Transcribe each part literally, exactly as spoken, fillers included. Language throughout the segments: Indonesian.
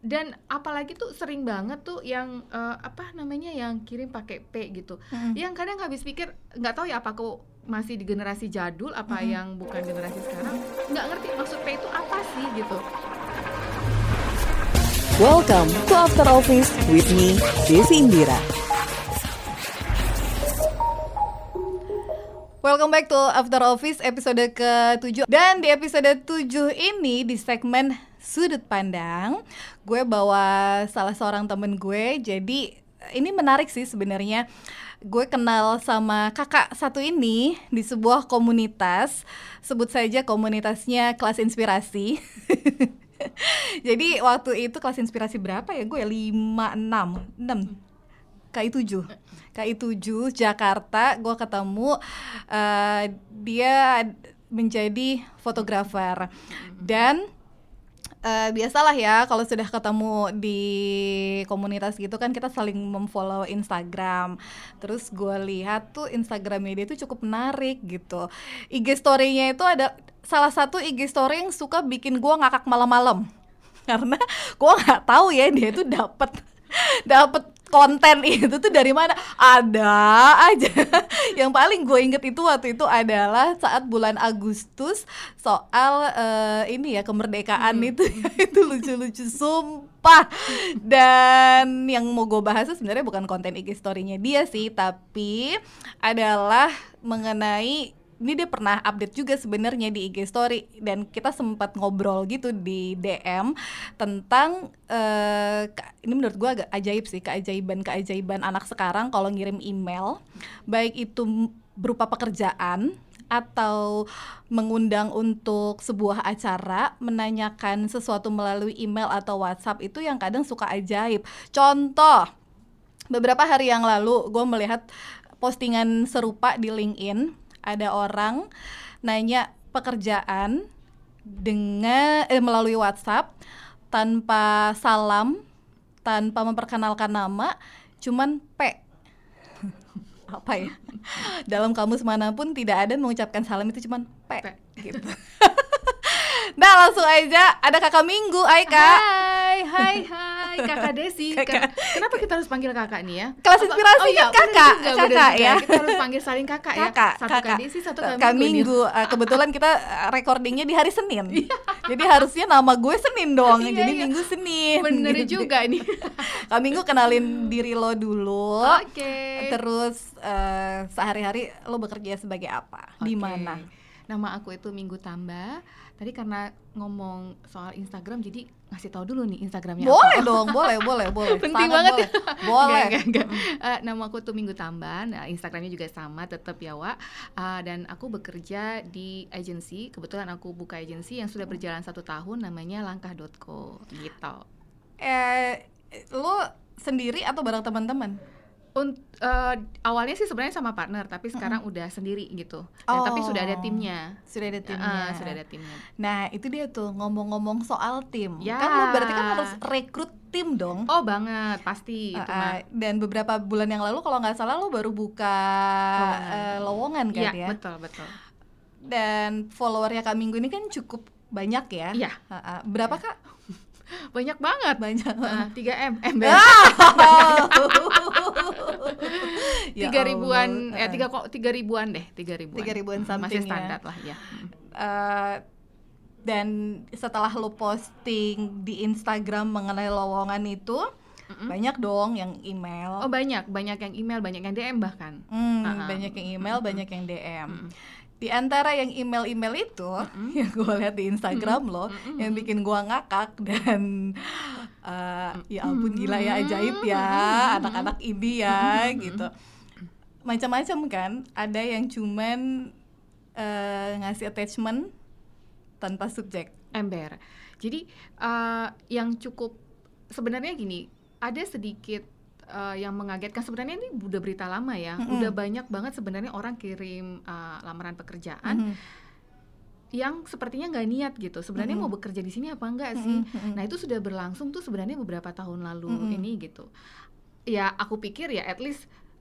dan apalagi tuh sering banget tuh yang uh, apa namanya yang kirim pakai P gitu. Mm-hmm. Yang kadang habis pikir nggak tahu ya apa aku masih di generasi jadul apa mm-hmm. yang bukan generasi sekarang nggak ngerti maksud P itu apa sih gitu. Welcome to After Office with me, Desi Indira. Welcome back to After Office episode ketujuh. Dan di episode tujuh ini di segmen Sudut Pandang, gue bawa salah seorang temen gue. Jadi ini menarik sih sebenarnya. Gue kenal sama kakak satu ini di sebuah komunitas. Sebut saja komunitasnya Kelas Inspirasi. Jadi waktu itu kelas inspirasi berapa ya? Gue lima, enam, enam K I tujuh K I tujuh Jakarta. Gue ketemu uh, dia menjadi fotografer. Dan Uh, biasalah ya kalau sudah ketemu di komunitas gitu kan kita saling memfollow Instagram. Terus gue lihat tuh Instagramnya dia tuh cukup menarik gitu. I G story-nya itu ada salah satu I G story yang suka bikin gue ngakak malam-malam. Karena gue nggak tahu ya dia tuh dapat dapat konten itu tuh dari mana. Ada aja. Yang paling gue inget itu waktu itu adalah saat bulan Agustus soal uh, ini ya kemerdekaan hmm. itu itu lucu-lucu sumpah. Dan yang mau gue bahas sebenarnya bukan konten I G story-nya dia sih, tapi adalah mengenai ini dia pernah update juga sebenarnya di I G story dan kita sempat ngobrol gitu di D M tentang uh, ini menurut gue agak ajaib sih, keajaiban-keajaiban anak sekarang kalau ngirim email, baik itu berupa pekerjaan atau mengundang untuk sebuah acara, menanyakan sesuatu melalui email atau WhatsApp, itu yang kadang suka ajaib. Contoh, beberapa hari yang lalu gue melihat postingan serupa di LinkedIn. Ada orang nanya pekerjaan dengan eh, melalui WhatsApp tanpa salam, tanpa memperkenalkan nama, cuman P. Apa ya? Dalam kamus manapun tidak ada mengucapkan salam itu cuman P, P. Gitu. Nah langsung aja ada kakak Minggu, hai kak. Hai, hai, hai, kakak Desi. Kakak. Kenapa kita harus panggil kakak nih ya? Kelas Inspirasi oh, iya, kan kakak, juga, kakak ya. Kita harus panggil saling kakak, kakak ya. Satu kakak Desi, satu kak, kak Minggu. Uh, kebetulan kita recordingnya di hari Senin. Jadi harusnya nama gue Senin dong. Jadi iya. Minggu Senin. Bener gitu. Juga nih. Kak Minggu kenalin diri lo dulu. Oke. Okay. Terus uh, sehari-hari lo bekerja sebagai apa? Okay. Di mana? Nama aku itu Minggu Tamba. Tadi karena ngomong soal Instagram jadi ngasih tahu dulu nih Instagramnya boleh apa. Dong, boleh, boleh, boleh. Penting sangat banget. Boleh. boleh. Gak, gak, gak. Uh, nama aku tuh Minggu Tamba. Nah, Instagramnya juga sama, tetap ya, Wak. Uh, dan aku bekerja di agensi. Kebetulan aku buka agensi yang sudah berjalan satu tahun, namanya langkah dot co gitu. Eh, lo sendiri atau bareng teman-teman? Unt, uh, awalnya sih sebenarnya sama partner, tapi sekarang mm-hmm. udah sendiri gitu. Dan, oh, tapi sudah ada timnya. Sudah ada timnya. Uh, sudah ada timnya. Nah itu dia tuh ngomong-ngomong soal tim. Ya. Kan lo berarti kan harus rekrut tim dong. Oh banget, pasti. Uh, itu mah. Dan beberapa bulan yang lalu kalau nggak salah lo baru buka lowongan, uh, lowongan kan ya? Ya betul betul. Dan followernya Kak Minggu ini kan cukup banyak ya? Iya. Uh, uh, berapa ya. Kak? Banyak banget, banyak. Uh, tiga M, M tiga ribuan, ya tiga kok tiga ribuan deh, tiga ribuan. Tiga ribuan something masih standar ya. lah ya. Uh, dan setelah lo posting di Instagram mengenai lowongan itu, mm-hmm. banyak dong yang email. Oh banyak, banyak yang email, banyak yang D M bahkan. Hmm, uh-huh. Banyak yang email, mm-hmm. banyak yang D M. Mm-hmm. Di antara yang email-email itu, mm-hmm. yang gue lihat di Instagram lo, mm-hmm. yang bikin gue ngakak dan uh, ya ampun gila ya, ajaib ya, mm-hmm. anak-anak ini ya, mm-hmm. gitu. Macam-macam kan, ada yang cuman uh, ngasih attachment tanpa subjek. Ember. Jadi uh, yang cukup sebenarnya gini, ada sedikit Uh, yang mengagetkan, sebenarnya ini udah berita lama ya, mm-hmm. udah banyak banget sebenarnya orang kirim uh, lamaran pekerjaan mm-hmm. yang sepertinya nggak niat gitu, sebenarnya mm-hmm. mau bekerja di sini apa enggak sih, mm-hmm. nah itu sudah berlangsung tuh sebenarnya beberapa tahun lalu mm-hmm. ini gitu. Ya aku pikir ya at least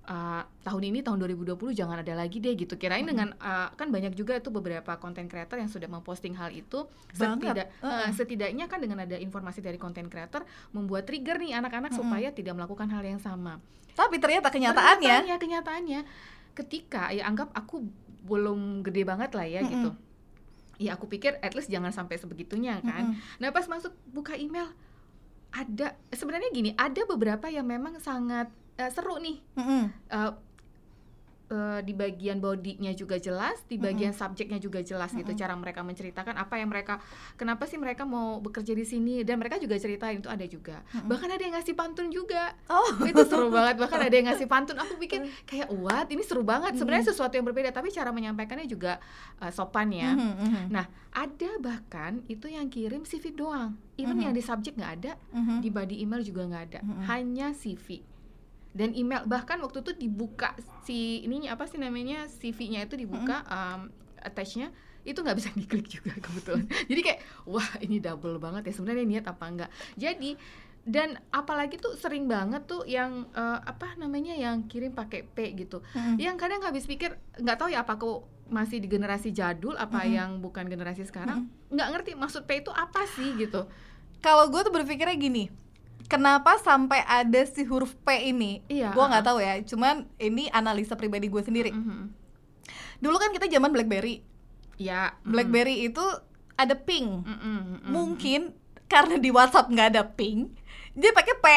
uh, tahun ini tahun dua ribu dua puluh jangan ada lagi deh gitu. Kirain mm-hmm. dengan uh, kan banyak juga itu beberapa content creator yang sudah memposting hal itu. Setidak, uh, setidaknya kan dengan ada informasi dari content creator membuat trigger nih anak-anak mm-hmm. supaya tidak melakukan hal yang sama. Tapi ternyata kenyataannya kenyataannya, kenyataannya ketika ya anggap aku belum gede banget lah ya mm-hmm. gitu. Ya aku pikir at least jangan sampai sebegitunya kan. Mm-hmm. Nah pas masuk buka email ada sebenarnya gini, ada beberapa yang memang sangat uh, seru nih. Mm-hmm. uh, uh, di bagian bodinya juga jelas, di bagian mm-hmm. subjeknya juga jelas mm-hmm. gitu cara mereka menceritakan apa yang mereka, kenapa sih mereka mau bekerja di sini, dan mereka juga ceritain itu ada juga. Mm-hmm. Bahkan ada yang ngasih pantun juga. Oh. Itu seru banget, bahkan ada yang ngasih pantun. Aku pikir kayak what, ini seru banget. Sebenarnya sesuatu yang berbeda, tapi cara menyampaikannya juga uh, sopan ya. Mm-hmm. Nah, ada bahkan itu yang kirim C V doang. Even mm-hmm. yang di subjek nggak ada, mm-hmm. di body email juga nggak ada, mm-hmm. hanya C V dan email. Bahkan waktu itu dibuka si ininya apa sih namanya C V-nya itu dibuka, mm-hmm. um, attach-nya itu nggak bisa diklik juga kebetulan. Jadi kayak wah ini double banget ya sebenarnya niat apa enggak. Jadi dan apalagi tuh sering banget tuh yang uh, apa namanya yang kirim pakai P gitu, mm-hmm. yang kadang habis pikir nggak tahu ya apa aku masih di generasi jadul apa mm-hmm. yang bukan generasi sekarang, nggak mm-hmm. ngerti maksud P itu apa sih gitu. Kalau gue tuh berpikirnya gini, kenapa sampai ada si huruf P ini? Iya, gue nggak uh-uh. tahu ya, cuman ini analisa pribadi gue sendiri. Mm-hmm. Dulu kan kita zaman BlackBerry, ya mm-hmm. BlackBerry itu ada ping, mm-hmm. mungkin karena di WhatsApp nggak ada ping, dia pakai P.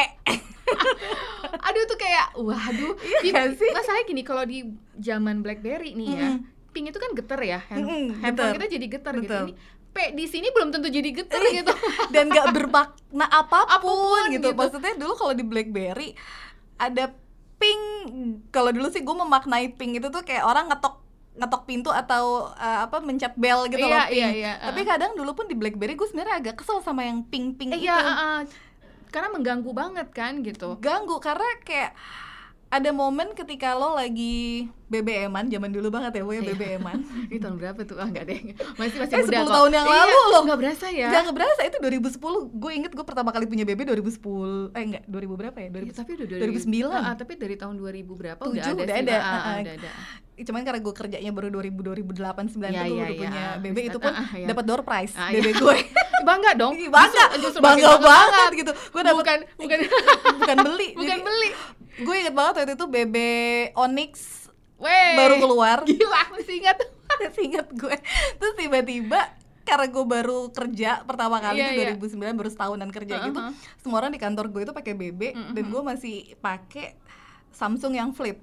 Aduh tuh kayak, waduh, iya sih. Masalahnya gini, kalau di zaman BlackBerry nih ya, mm-hmm. ping itu kan getar ya, hand, mm-hmm, handphone getar. Kita jadi getar gitu. Ini P di sini belum tentu jadi getar gitu. Dan nggak bermakna apapun, apapun gitu. gitu. Maksudnya dulu kalau di BlackBerry ada ping, kalau dulu sih gue memaknai ping itu tuh kayak orang ngetok ngetok pintu atau uh, apa mencet bel gitu iya, loh ping. Iya, iya, uh. Tapi kadang dulu pun di BlackBerry gue sebenarnya agak kesel sama yang ping-ping eh, itu. Iya, uh, uh. Karena mengganggu banget kan gitu. Ganggu karena kayak ada momen ketika lo lagi B B M-an, zaman dulu banget ya, gue B B M-an. Ini tahun berapa tuh? Ah enggak deh. Masih masih eh, muda kok. sepuluh tahun yang iya, lalu loh. Enggak berasa ya. Enggak berasa, itu dua ribu sepuluh. Gue inget gue pertama kali punya B B dua ribu sepuluh. Eh enggak, dua ribu berapa ya? dua ribu, ya, tapi udah dua ribu sembilan. Ah, tapi dari tahun dua ribu berapa tujuh, udah ada udah sih. Ada. Ah, uh, udah ada. Cuman karena gue kerjanya baru dua ribu, dua ribu delapan, sembilan ya, tuh gue ya, udah ya, punya ya. B B. Itu pun ah, ya. dapat door prize ah, B B ya. gue. Bangga dong. Bangga, justru, justru bangga, bangga banget gitu. Gue dapet, bukan bukan bukan beli. Bukan Jadi, beli. Gue inget banget waktu itu B B Onyx Wey, baru keluar. Gila, masih ingat. Masih ingat gue. Terus tiba-tiba karena gue baru kerja pertama kali yeah, itu dua ribu sembilan, yeah. baru setahunan kerja uh-huh. gitu. Semua orang di kantor gue itu pakai B B, uh-huh. dan gue masih pakai Samsung yang flip.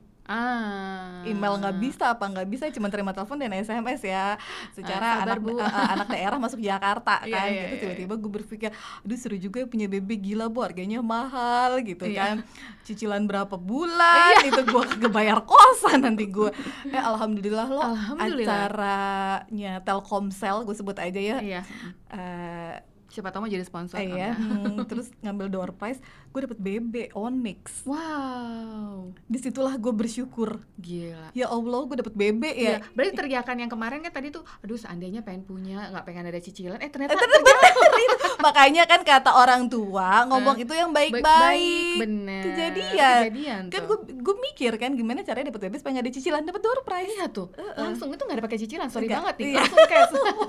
Ah. Email nggak bisa, apa nggak bisa, cuma terima telepon dan S M S ya. Secara ah, anak uh, uh, anak daerah masuk Jakarta kan, yeah, yeah, gitu. Tiba-tiba gue berpikir, aduh seru juga ya punya B B, gila bu, harganya mahal gitu yeah. kan. Cicilan berapa bulan, itu gue kagak bayar kosan nanti gue. Eh alhamdulillah lo alhamdulillah. Acaranya Telkomsel, gue sebut aja ya. Yeah. Uh, siapa tahu mau jadi sponsor. Eh, ya. hmm, terus ngambil door prize, gue dapet B B Onyx. Wow. Disitulah gue bersyukur. Gila. Ya Allah, gue dapet B B ya. ya. Berarti teriakan yang kemarin kan tadi tuh, aduh seandainya pengen punya, nggak pengen ada cicilan. Eh ternyata. Eh, ternyata makanya kan kata orang tua ngomong uh, itu yang baik-baik. Bener. Kejadian. Kejadian kan gue gue mikir kan gimana caranya dapet B B supaya nggak ada cicilan, dapet door prize. Iya tuh. Uh-uh. Langsung itu nggak ada pakai cicilan. Sorry Enggak. banget nih. Iya. Langsung kayak.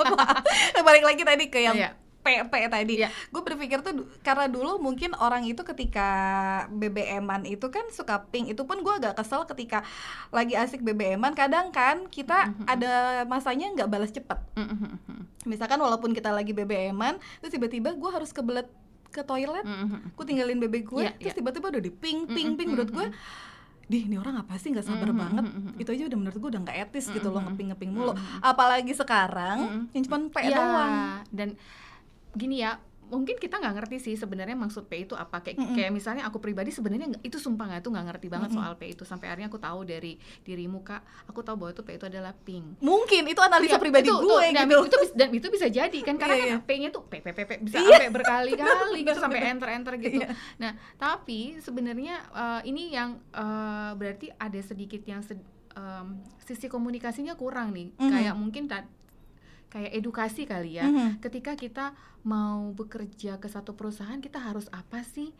Balik lagi tadi ke yang. Iya. P P tadi, ya. Gue berpikir tuh karena dulu mungkin orang itu ketika B B M-an itu kan suka ping. Itu pun gue agak kesel ketika lagi asik B B M-an, kadang kan kita mm-hmm. ada masanya nggak balas cepet. Mm-hmm. Misalkan walaupun kita lagi B B M-an, terus tiba-tiba gue harus kebelet ke toilet, mm-hmm. gue tinggalin B B gue, ya, terus ya. tiba-tiba udah di ping ping ping. Menurut gue, Dih, ini orang apa sih, nggak sabar mm-hmm. banget. Itu aja udah menurut gue udah nggak etis mm-hmm. gitu loh, ngeping-ngeping mulu. Mm-hmm. Apalagi sekarang mm-hmm. yang cuma P ya, doang. Dan gini ya, mungkin kita nggak ngerti sih sebenarnya maksud P itu apa. Kayak, mm-hmm. kayak misalnya aku pribadi sebenarnya itu sumpah nggak tuh nggak ngerti banget mm-hmm. soal P itu. Sampai akhirnya aku tahu dari dirimu Kak, aku tahu bahwa itu P itu adalah ping. Mungkin itu analisa ya, pribadi itu, gue tuh, gitu. Dan itu, dan itu bisa jadi kan, karena yeah, kan yeah. P-nya tuh P P P P bisa yeah. sampai berkali-kali gitu, sampai enter-enter gitu. Yeah. Nah, tapi sebenarnya uh, ini yang uh, berarti ada sedikit yang sed, um, sisi komunikasinya kurang nih. Mm-hmm. Kayak mungkin ta- kayak edukasi kali ya. Mhm. Ketika kita mau bekerja ke satu perusahaan, kita harus apa sih?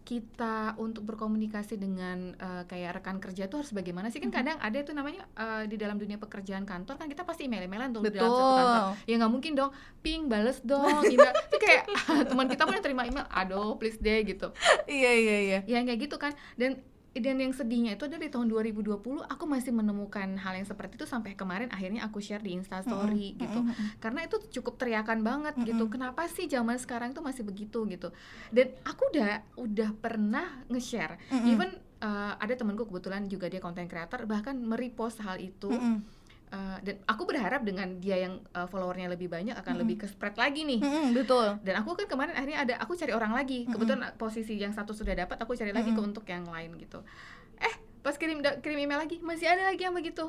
Kita untuk berkomunikasi dengan uh, kayak rekan kerja tuh harus bagaimana sih? Kan Mhm. kadang ada itu namanya uh, di dalam dunia pekerjaan kantor kan kita pasti email-emailan tuh di Betul. dalam satu kantor. Ya nggak mungkin dong, ping bales dong email. Itu kayak teman kita pun yang terima email, aduh please deh gitu. Iya iya iya. Ya kayak gitu kan. Dan dan yang sedihnya itu dari tahun dua ribu dua puluh aku masih menemukan hal yang seperti itu sampai kemarin akhirnya aku share di Instastory Mm-mm. gitu. Mm-mm. Karena itu cukup teriakan banget Mm-mm. gitu. Kenapa sih zaman sekarang tuh masih begitu gitu. Dan aku udah udah pernah nge-share. Mm-mm. Even uh, ada temanku kebetulan juga dia content creator bahkan merepost hal itu. Mm-mm. Uh, dan aku berharap dengan dia yang uh, followernya lebih banyak akan Mm-mm. lebih ke spread lagi nih. Mm-mm, betul. Dan aku kan kemarin akhirnya ada aku cari orang lagi. Kebetulan posisi yang satu sudah dapat, aku cari lagi ke Mm-mm. untuk yang lain gitu. Eh, pas kirim da- kirim email lagi, masih ada lagi yang begitu.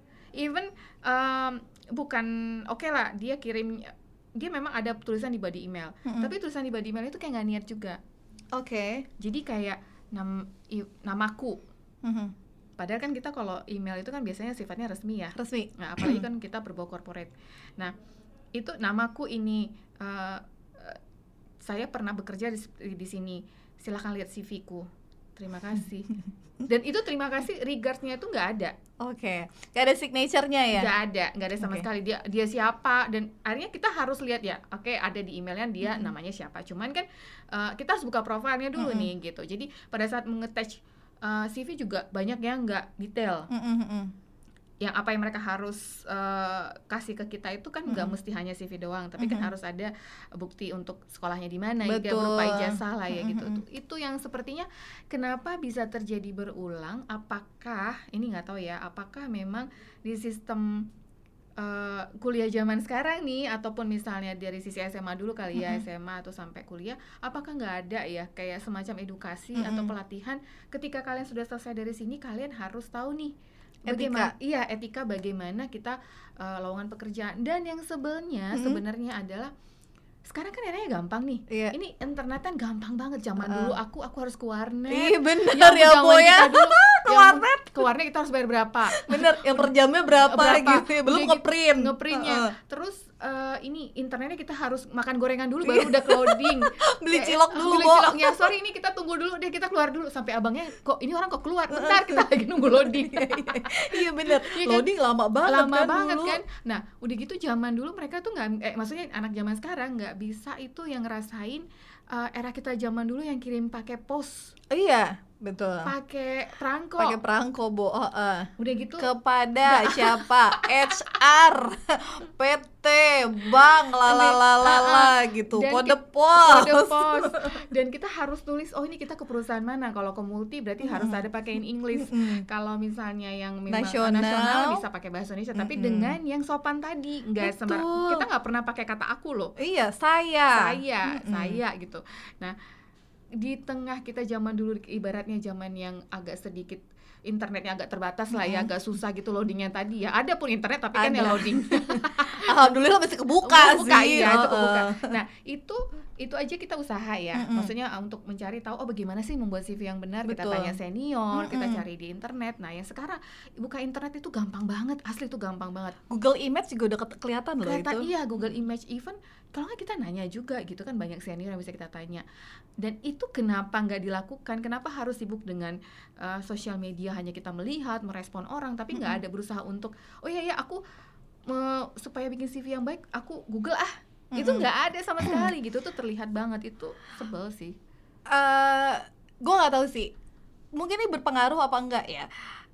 Even um, bukan oke okay lah, dia kirim dia memang ada tulisan di body email. Mm-mm. Tapi tulisan di body email itu kayak nggak niat juga. Oke. Okay. Jadi kayak nam, i, namaku. Mm-hmm. Padahal kan kita kalau email itu kan biasanya sifatnya resmi ya. Resmi. Nah, apalagi kan kita berbau corporate. Nah, itu namaku ini uh, uh, saya pernah bekerja di, di sini. Silakan lihat C V-ku. Terima kasih. Dan itu terima kasih regards-nya itu nggak ada. Oke. Okay. Gak ada signature-nya ya? Nggak ada, nggak ada sama Okay. sekali. Dia dia siapa dan akhirnya kita harus lihat ya. Oke, okay, ada di emailnya dia Mm-hmm. namanya siapa. Cuman kan uh, kita harus buka profilnya dulu Mm-hmm. nih gitu. Jadi pada saat mengetach Uh, C V juga banyak yang nggak detail. Mm-mm. Yang apa yang mereka harus uh, kasih ke kita itu kan nggak Mm-mm. mesti hanya C V doang, tapi kan Mm-mm. harus ada bukti untuk sekolahnya di mana, ya Betul. berupa ijazah lah ya gitu. Mm-mm. Itu, itu yang sepertinya kenapa bisa terjadi berulang? Apakah ini nggak tahu ya? Apakah memang di sistem Uh, kuliah zaman sekarang nih ataupun misalnya dari sisi S M A dulu kali ya, Mm-hmm. S M A atau sampai kuliah, apakah nggak ada ya kayak semacam edukasi Mm-hmm. atau pelatihan ketika kalian sudah selesai dari sini kalian harus tahu nih Etika. bagaimana iya etika bagaimana kita uh, lowongan pekerjaan. Dan yang sebelnya Mm-hmm. sebenarnya adalah sekarang kan eranya gampang nih. Iya. Ini internetan gampang banget. Zaman Uh. dulu aku aku harus ke warnet. Iya bener Yang ya zaman Bo ya. kita dulu, Ke yang warnet. ke warnet kita harus bayar berapa? Bener, yang per jamnya berapa, Berapa? gitu ya. Belum Udah gitu, ngeprint. ngeprintnya. Uh-uh. Terus uh, ini internetnya kita harus makan gorengan dulu baru udah loading. Beli Kayak, cilok dulu, beli Bo. ciloknya. Sorry ini kita tunggu dulu deh, kita keluar dulu sampai abangnya kok ini orang kok keluar. Bentar kita lagi nunggu loading. Iya bener, Iya kan? loading lama banget Lama kan banget dulu. kan. Nah, udah gitu zaman dulu mereka tuh nggak eh maksudnya anak zaman sekarang nggak bisa itu yang ngerasain uh, era kita zaman dulu yang kirim pakai pos, Iya, betul. pakai perangko. Pakai perangko, Bo. Oh, uh. Udah gitu Kepada siapa? H R, P T, bank, lalalala gitu, Dan kode ki- pos. kode pos. Dan kita harus tulis oh ini kita ke perusahaan mana. Kalau ke multi berarti Mm-mm. harus ada pakein English. Mm-mm. Kalau misalnya yang memang Nasional. nasional bisa pakai bahasa Indonesia, tapi Mm-mm. dengan yang sopan tadi. Nggak Betul. sembar- kita nggak pernah pakai kata aku loh. Iya, saya. Saya, Mm-mm. saya gitu. Nah, di tengah kita zaman dulu ibaratnya zaman yang agak sedikit internetnya agak terbatas lah ya, Mm-mm. agak susah gitu loadingnya tadi ya. Ada pun internet tapi kan ya Ada. loading. Alhamdulillah masih kebuka, Kebuka, sih. iya, itu Oh, kebuka. oh. Nah, itu itu aja kita usaha ya. Mm-mm. Maksudnya uh, untuk mencari tahu oh bagaimana sih membuat C V yang benar. Kita Betul. tanya senior, kita Mm-mm. cari di internet. Nah, yang sekarang buka internet itu gampang banget, asli itu gampang banget. Google Image juga udah ke- kelihatan loh Kelihatan itu. iya Google Image even kalau nggak kita nanya juga gitu kan, banyak senior yang bisa kita tanya. Dan itu kenapa nggak dilakukan? Kenapa harus sibuk dengan uh, sosial media hanya kita melihat, merespon orang, tapi nggak Mm-mm. ada berusaha untuk oh iya ya aku uh, supaya bikin C V yang baik aku Google ah. Itu Mm-mm. nggak ada sama sekali gitu, tuh terlihat banget, itu sebel sih. Eh, gue nggak tahu sih. Mungkin ini berpengaruh apa enggak ya.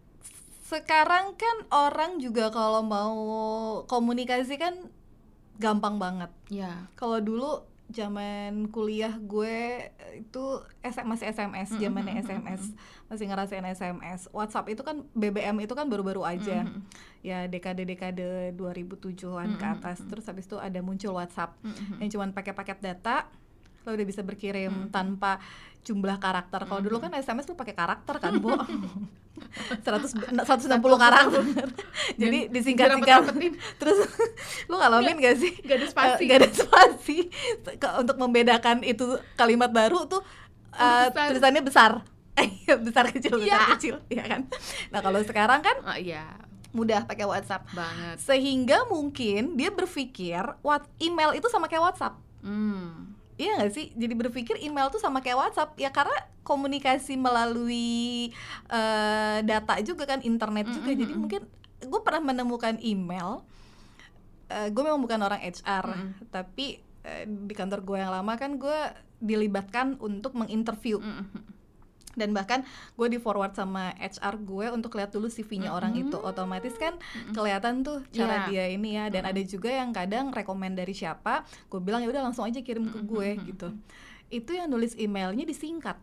Sekarang kan orang juga kalau mau komunikasi kan gampang banget. Ya. Kalau dulu zaman kuliah gue itu S M masih S M S, zamannya S M S, masih ngerasain S M S. WhatsApp itu kan B B M itu kan baru-baru aja. Mm-hmm. Ya dekade-dekade dua ribu tujuhan ke atas. Mm-hmm. Terus habis itu ada muncul WhatsApp Mm-hmm. yang cuman pakai paket data, lo udah bisa berkirim Mm-hmm. tanpa jumlah karakter. Kalau dulu kan S M S lo pakai karakter kan, Bo. seratus enam puluh karakter. Jadi disingkat-singkat. Terus lo ngalamin gak sih? Gak ada spasi. Uh, gak ada spasi. Ke- Untuk membedakan itu kalimat baru tuh uh, Besar. tulisannya besar. Besar kecil, besar Iya. kecil, ya kan? Nah kalau sekarang kan Oh iya. mudah pakai WhatsApp banget. Sehingga mungkin dia berpikir what email itu sama kayak WhatsApp. Hmm. Iya nggak sih? Jadi berpikir email tuh sama kayak WhatsApp ya, karena komunikasi melalui uh, data juga kan, internet juga. Mm-hmm. Jadi mungkin gue pernah menemukan email, uh, gue memang bukan orang H R, mm-hmm. tapi uh, di kantor gue yang lama kan gue dilibatkan untuk menginterview. Mm-hmm. Dan bahkan gue di forward sama H R gue untuk lihat dulu C V-nya mm-hmm. orang itu. Otomatis kan mm-hmm. kelihatan tuh cara yeah. dia ini ya. Dan mm-hmm. ada juga yang kadang rekomend dari siapa, gue bilang ya udah langsung aja kirim ke gue mm-hmm. gitu. Itu yang nulis emailnya disingkat.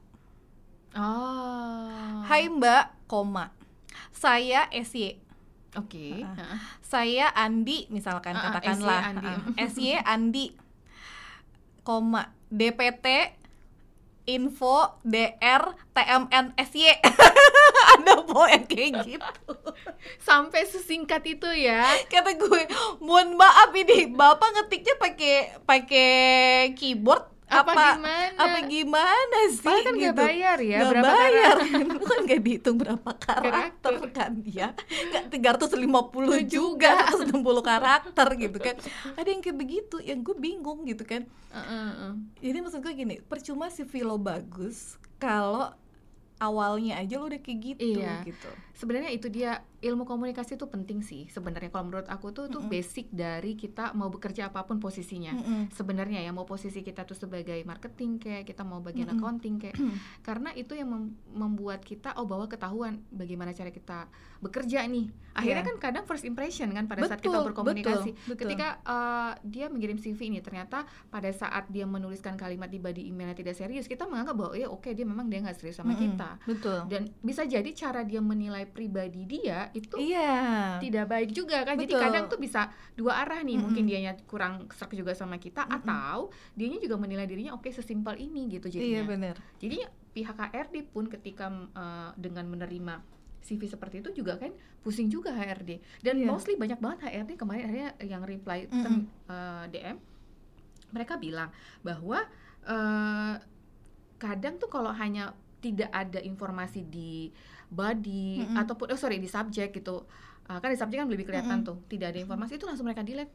Oh. Hai Mbak, koma saya S Y. Oke. Okay. Uh, saya Andi misalkan uh, katakanlah. S Y Andi, koma D P T info D R T M N S Y. Ada po yang kayak gitu. Sampai sesingkat itu ya. Kata gue, mohon maaf ini Bapak ngetiknya pakai pakai keyboard apa, apa gimana? Apa gimana sih? Padahal kan gitu. Gak bayar ya, gak berapa bayar. Itu kan gak dihitung berapa karakter kan ya. Gak tiga ratus lima puluh juga, seratus enam puluh karakter gitu kan. Ada yang kayak begitu, yang gue bingung gitu kan. uh, uh, uh. Jadi maksud gue gini, percuma C V lo bagus kalau awalnya aja lo udah kayak gitu. Iya. Gitu. Sebenarnya itu dia, ilmu komunikasi itu penting sih sebenarnya. Kalau menurut aku tuh, mm-hmm. tuh basic dari kita mau bekerja apapun posisinya. Mm-hmm. Sebenarnya ya, mau posisi kita tuh sebagai marketing kayak, kita mau bagian mm-hmm. accounting kayak. Mm-hmm. Karena itu yang mem- membuat kita oh bahwa ketahuan bagaimana cara kita bekerja nih. Akhirnya yeah. kan kadang first impression kan pada betul, saat kita berkomunikasi. Betul, betul. Ketika uh, dia mengirim C V ini, ternyata pada saat dia menuliskan kalimat di body emailnya tidak serius, kita menganggap bahwa ya oke okay, dia memang dia nggak serius sama mm-hmm. kita. Betul. Dan bisa jadi cara dia menilai pribadi dia itu iya. tidak baik juga kan. Betul. Jadi kadang tuh bisa dua arah nih. Mm-hmm. Mungkin dianya kurang serak juga sama kita, mm-hmm. atau dianya juga menilai dirinya oke okay, sesimpel ini gitu jadinya. Iya benar. Jadi pihak H R D pun ketika uh, dengan menerima C V seperti itu juga kan pusing juga H R D. Dan yeah. mostly banyak banget H R D kemarin akhirnya yang reply mm-hmm. ten, uh, D M, mereka bilang bahwa uh, kadang tuh kalau hanya tidak ada informasi di body mm-hmm. ataupun oh sorry di subjek gitu, uh, kan di subjek kan lebih kelihatan mm-hmm. tuh tidak ada informasi, itu langsung mereka delete.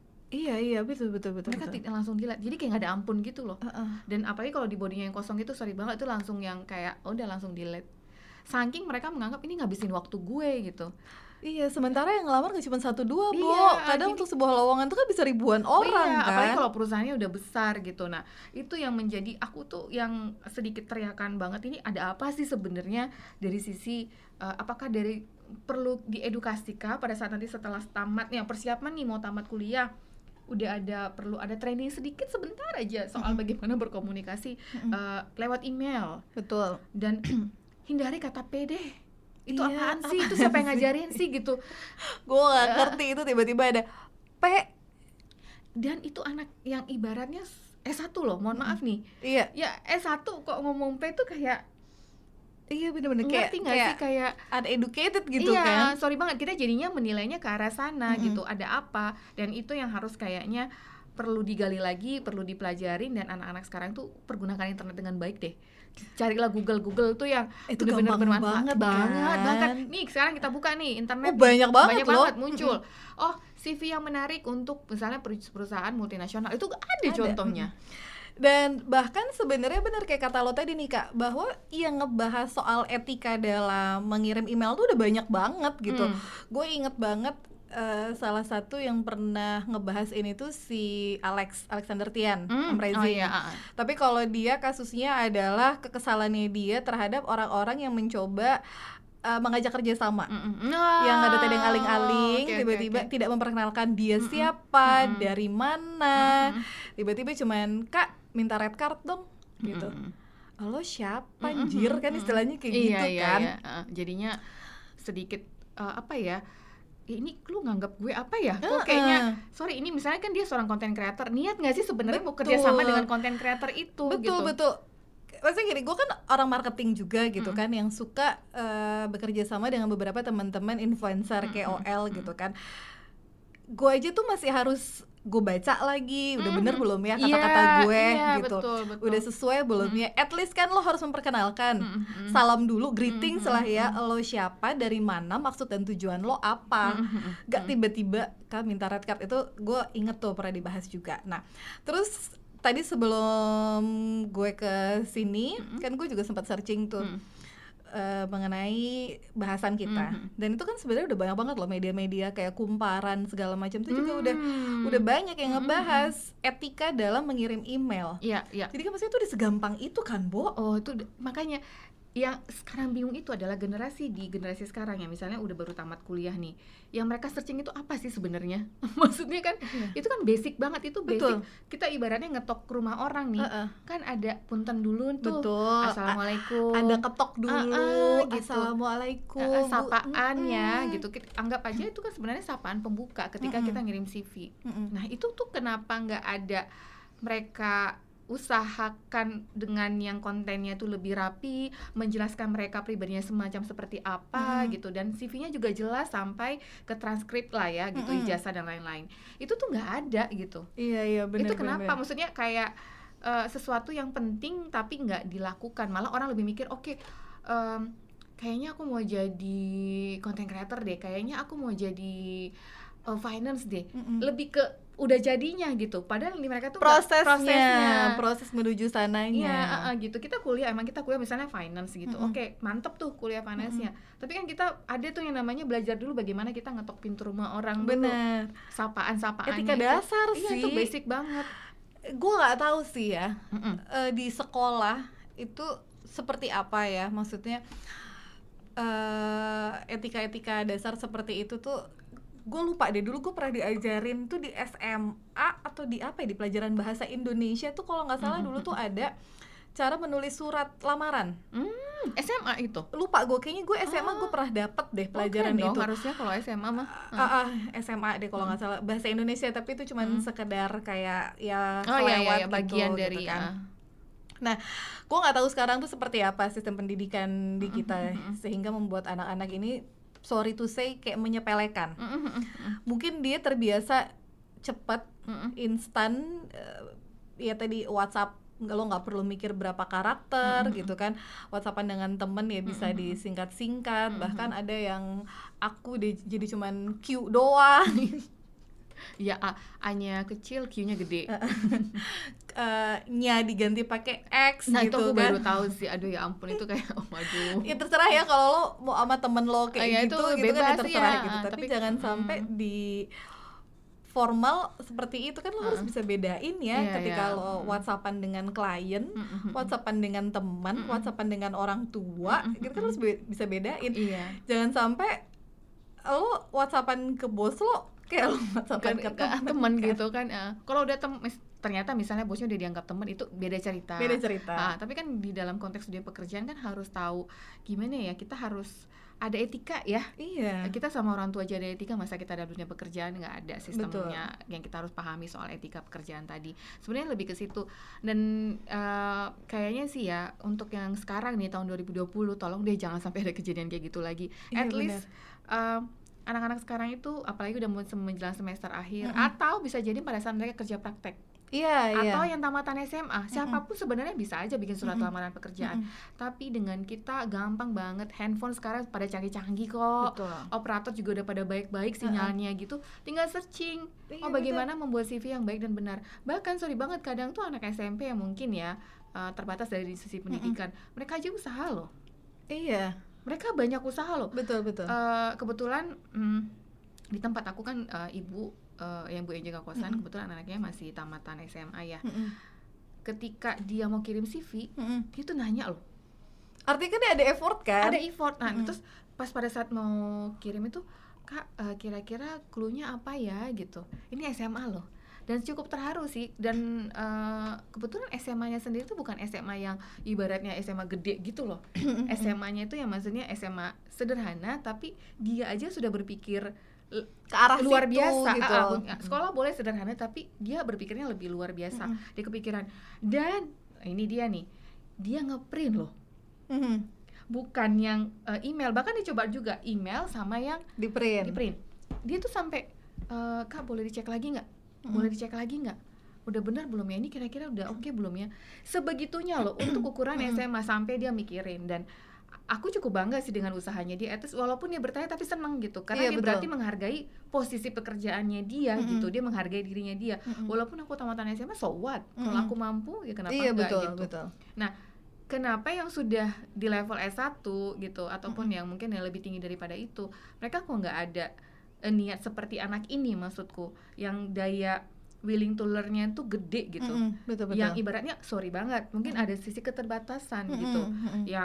Iya iya betul betul betul. Mereka betul. T- langsung delete, jadi kayak nggak ada ampun gitu loh. Uh-uh. Dan apalagi kalau di bodinya yang kosong itu sorry banget, itu langsung yang kayak oh, udah langsung delete. Saking mereka menganggap ini ngabisin waktu gue gitu. Iya, sementara yang ngelamar gak cuma satu dua, Bo. Iya, kadang jadi, untuk sebuah lowongan tuh kan bisa ribuan orang iya, kan. Apalagi kalau perusahaannya udah besar gitu. Nah, itu yang menjadi aku tuh yang sedikit teriakan banget, ini ada apa sih sebenarnya dari sisi uh, apakah dari perlu diedukasi kah pada saat nanti setelah tamat, yang persiapan nih mau tamat kuliah, udah ada perlu ada training sedikit sebentar aja soal mm-hmm. bagaimana berkomunikasi mm-hmm. uh, lewat email. Betul. Dan hindari kata P deh. Itu iya, apaan sih? Itu siapa yang ngajarin sih gitu? Gue gak ngerti itu tiba-tiba ada P. Dan itu anak yang ibaratnya S satu loh, mohon maaf nih. Iya. Ya S satu kok ngomong P tuh kayak, iya bener-bener kayak, ngerti gak sih kayak uneducated gitu iya, kan. Iya, sorry banget, kita jadinya menilainya ke arah sana mm-hmm. gitu, ada apa. Dan itu yang harus kayaknya perlu digali lagi, perlu dipelajarin. Dan anak-anak sekarang tuh pergunakan internet dengan baik deh. Carilah Google-Google tuh yang itu benar-benar bermanfaat banget, banget. Kan? Bahkan nih sekarang kita buka nih internet, oh, banyak nih, banget banyak loh. banget muncul. Mm-hmm. Oh, C V yang menarik untuk misalnya perusahaan multinasional itu ada, ada. contohnya. Dan bahkan sebenarnya benar kayak kata lo tadi nih Kak, bahwa yang ngebahas soal etika dalam mengirim email tuh udah banyak banget gitu. Mm. Gue inget banget Uh, salah satu yang pernah ngebahas ini tuh si Alex Alexander Tian, mm. Amazing. Oh, iya, uh. Tapi kalau dia kasusnya adalah kekesalannya dia terhadap orang-orang yang mencoba uh, mengajak kerjasama, mm-mm. oh, yang ada tadi yang aling-aling, okay, tiba-tiba okay, okay. tidak memperkenalkan dia mm-mm. siapa, mm-mm. dari mana, mm-mm. tiba-tiba cuman Kak minta red card dong, gitu. Mm-mm. Lo siapa anjir, kan istilahnya kayak iya, gitu iya, kan. Iya. Uh, jadinya sedikit uh, apa ya? Ini lu nganggap gue apa ya? Kok kayaknya, sorry ini misalnya kan dia seorang content creator, niat nggak sih sebenarnya mau kerja sama dengan content creator itu? Betul gitu. betul. Maksudnya gini, gue kan orang marketing juga gitu mm-hmm. kan, yang suka uh, bekerja sama dengan beberapa teman-teman influencer, mm-hmm. K O L mm-hmm. gitu kan. gue aja tuh masih harus gue baca lagi, udah bener Mhm. belum ya Iya, kata-kata gue iya, gitu, betul, betul. udah sesuai belum ya, at least kan lo harus memperkenalkan, Mhm. salam dulu, greetings Mhm, lah ya, mhm. lo siapa, dari mana, maksud dan tujuan lo apa, Mhm, gak mhm. tiba-tiba kan minta red card, itu gue inget tuh pernah dibahas juga. Nah terus tadi sebelum gue ke sini, Mhm. kan gue juga sempat searching tuh Mhm. uh, mengenai bahasan kita, Mhm. dan itu kan sebenarnya udah banyak banget loh media-media kayak Kumparan segala macam tuh juga udah Hmm. udah banyak yang Mhm, ngebahas etika dalam mengirim email. Iya, iya. Jadi kan maksudnya itu udah segampang itu kan, Bo? Oh, itu d- makanya yang sekarang bingung itu adalah generasi di generasi sekarang ya, misalnya udah baru tamat kuliah nih, yang mereka searching itu apa sih sebenarnya? Maksudnya kan Iya. itu kan basic banget, itu Betul. basic. Kita ibaratnya ngetok ke rumah orang nih, Uh-uh. kan ada punten dulu tuh, Betul. assalamualaikum, Ada ketok dulu, Uh-uh, gitu. assalamualaikum, Uh, Bu. sapaan ya Mm-mm. gitu. Kita anggap aja itu kan sebenarnya sapaan pembuka ketika Mm-mm. kita ngirim C V. Mm-mm. Nah itu tuh kenapa nggak ada mereka usahakan dengan yang kontennya tuh lebih rapi, menjelaskan mereka pribadinya semacam seperti apa Mm-mm. gitu, dan C V-nya juga jelas sampai ke transkrip lah ya gitu, Mm-mm. ijazah dan lain-lain. Itu tuh nggak ada gitu. Iya iya benar. Itu kenapa? benar. Maksudnya kayak uh, sesuatu yang penting tapi nggak dilakukan, malah orang lebih mikir oke, okay, um, kayaknya aku mau jadi content creator deh, kayaknya aku mau jadi uh, finance deh, Mm-mm. lebih ke udah jadinya gitu, padahal di mereka tuh prosesnya, nggak- prosesnya proses menuju sananya. Iya, uh, uh, gitu. Kita kuliah, emang kita kuliah misalnya finance gitu. Mm-mm. Oke, mantep tuh kuliah finance-nya. Tapi kan kita ada tuh yang namanya belajar dulu bagaimana kita ngetok pintu rumah orang dulu. Benar. Sapaan-sapaannya Etika itu. dasar Iya, sih. itu basic banget. Gue nggak tahu sih ya, Mm-mm. eh, di sekolah itu seperti apa ya, maksudnya eh, etika-etika dasar seperti itu tuh gue lupa deh. Dulu gue pernah diajarin tuh di S M A atau di apa ya, di pelajaran bahasa Indonesia tuh kalau nggak salah dulu tuh ada cara menulis surat lamaran. Hmm, S M A itu. Lupa gue, kayaknya gue S M A gue Ah. pernah dapet deh pelajaran Oke dong, itu. harusnya kalau S M A mah. Ah, ah, S M A deh kalau nggak salah, bahasa Indonesia, tapi itu cuman Hmm. sekedar kayak ya Oh iya, iya, kelewat iya, bagian gitu, dari gitu kan. ah. Nah, gue nggak tahu sekarang tuh seperti apa sistem pendidikan di kita sehingga membuat anak-anak ini, sorry to say, kayak menyepelekan. Mm-mm. Mungkin dia terbiasa cepat, Mm-mm. instan, eh, ya tadi WhatsApp nggak, lo nggak perlu mikir berapa karakter Mm-mm. gitu kan. WhatsAppan dengan temen ya bisa Mm-mm. disingkat-singkat, Mm-mm. bahkan ada yang aku di, jadi cuman Q doang. Ya, A, A-nya kecil, Q-nya gede. Eh, nya diganti pakai X Nah, gitu itu aku kan. baru tahu sih. Aduh ya ampun, itu kayak oh aduh. Ya terserah ya kalau lo mau sama temen lo kayak Ah, ya, gitu, itu gitu kan ya bebas terserah ya, gitu. ah, Tapi, tapi- jangan mm. sampai di formal seperti itu kan lo harus Ah. bisa bedain ya. Iya, Ketika iya. lo Mm. WhatsAppan dengan klien, Mm-mm. WhatsAppan dengan teman, Mm-mm. WhatsAppan dengan orang tua, Mm-mm. gitu kan lo harus be- bisa bedain. Iya. Jangan sampai lo WhatsAppan ke bos lo kayak lo WhatsAppan ke, Ke, ke teman teman kan. gitu kan. ah. Kalau udah tem mis- ternyata misalnya bosnya udah dianggap teman, itu beda cerita. Beda cerita. Ah, tapi kan di dalam konteks dunia pekerjaan kan harus tahu gimana ya, kita harus ada etika ya. Iya. Kita sama orang tua aja ada etika, masa kita ada dunia pekerjaan nggak ada sistemnya. Yang kita harus pahami soal etika pekerjaan tadi. Sebenarnya lebih ke situ. Dan eh, kayaknya sih ya, untuk yang sekarang nih tahun dua ribu dua puluh, tolong deh jangan sampai ada kejadian kayak gitu lagi. Iya, At benar. least eh, anak-anak sekarang itu apalagi udah mau sem- menjelang semester akhir, Mm-mm. atau bisa jadi pada saat mereka kerja praktek, Iya, iya. atau yang tamatan S M A, siapapun sebenarnya bisa aja bikin surat Mm-mm. lamaran pekerjaan. Mm-mm. Tapi dengan kita gampang banget, handphone sekarang pada canggih-canggih kok. Betul. Operator juga udah pada baik-baik sinyalnya gitu. Tinggal searching. Iya, Oh, bagaimana membuat C V yang baik dan benar. Bahkan sorry banget, kadang tuh anak S M P yang mungkin ya uh, terbatas dari sisi pendidikan, mereka aja usaha loh. Iya, Mereka banyak usaha loh. betul betul. Uh, kebetulan mm, di tempat aku kan uh, ibu uh, yang bu yang jaga kosan, Mm-mm. kebetulan anaknya masih tamatan S M A ya. Mm-mm. Ketika dia mau kirim C V, Mm-mm. dia tuh nanya loh. Artinya kan dia ada effort kan? Ada effort. Nah, Mm-mm. terus pas pada saat mau kirim itu, Kak, uh, kira-kira clue-nya apa ya gitu. Ini S M A loh. Dan cukup terharu sih. Dan uh, kebetulan S M A-nya sendiri tuh bukan S M A yang ibaratnya S M A gede gitu loh. S M A-nya itu yang maksudnya S M A sederhana, tapi dia aja sudah berpikir l- Ke arah luar situ biasa. gitu. Ah, ah, bu- sekolah boleh sederhana, tapi dia berpikirnya lebih luar biasa. Mm-mm. Dia kepikiran. Dan ini dia nih, dia ngeprint loh. Mhm. Bukan yang uh, email, bahkan dicoba juga email sama yang Di print. di print. Dia tuh sampai uh, Kak boleh dicek lagi nggak? Mm. Boleh dicek lagi nggak? Udah benar belum ya? Ini kira-kira udah oke okay belum ya? Sebegitunya loh untuk ukuran S M A sampai dia mikirin. Dan aku cukup bangga sih dengan usahanya dia. At least walaupun dia bertanya tapi seneng gitu. Karena iya, dia betul. berarti menghargai posisi pekerjaannya dia mm-hmm. gitu. Dia menghargai dirinya dia. Mm-hmm. Walaupun aku tamatan S M A, so what? Mm-hmm. Kalau aku mampu ya kenapa iya, enggak betul, gitu. Betul. Nah, kenapa yang sudah di level S satu gitu ataupun mm-hmm. yang mungkin yang lebih tinggi daripada itu, mereka kok nggak ada eh, niat seperti anak ini maksudku, yang daya willing to learn-nya tuh gede gitu. Mm-hmm, betul, betul. Yang ibaratnya sorry banget, mungkin mm-hmm. ada sisi keterbatasan mm-hmm, gitu. Mm-hmm. Yang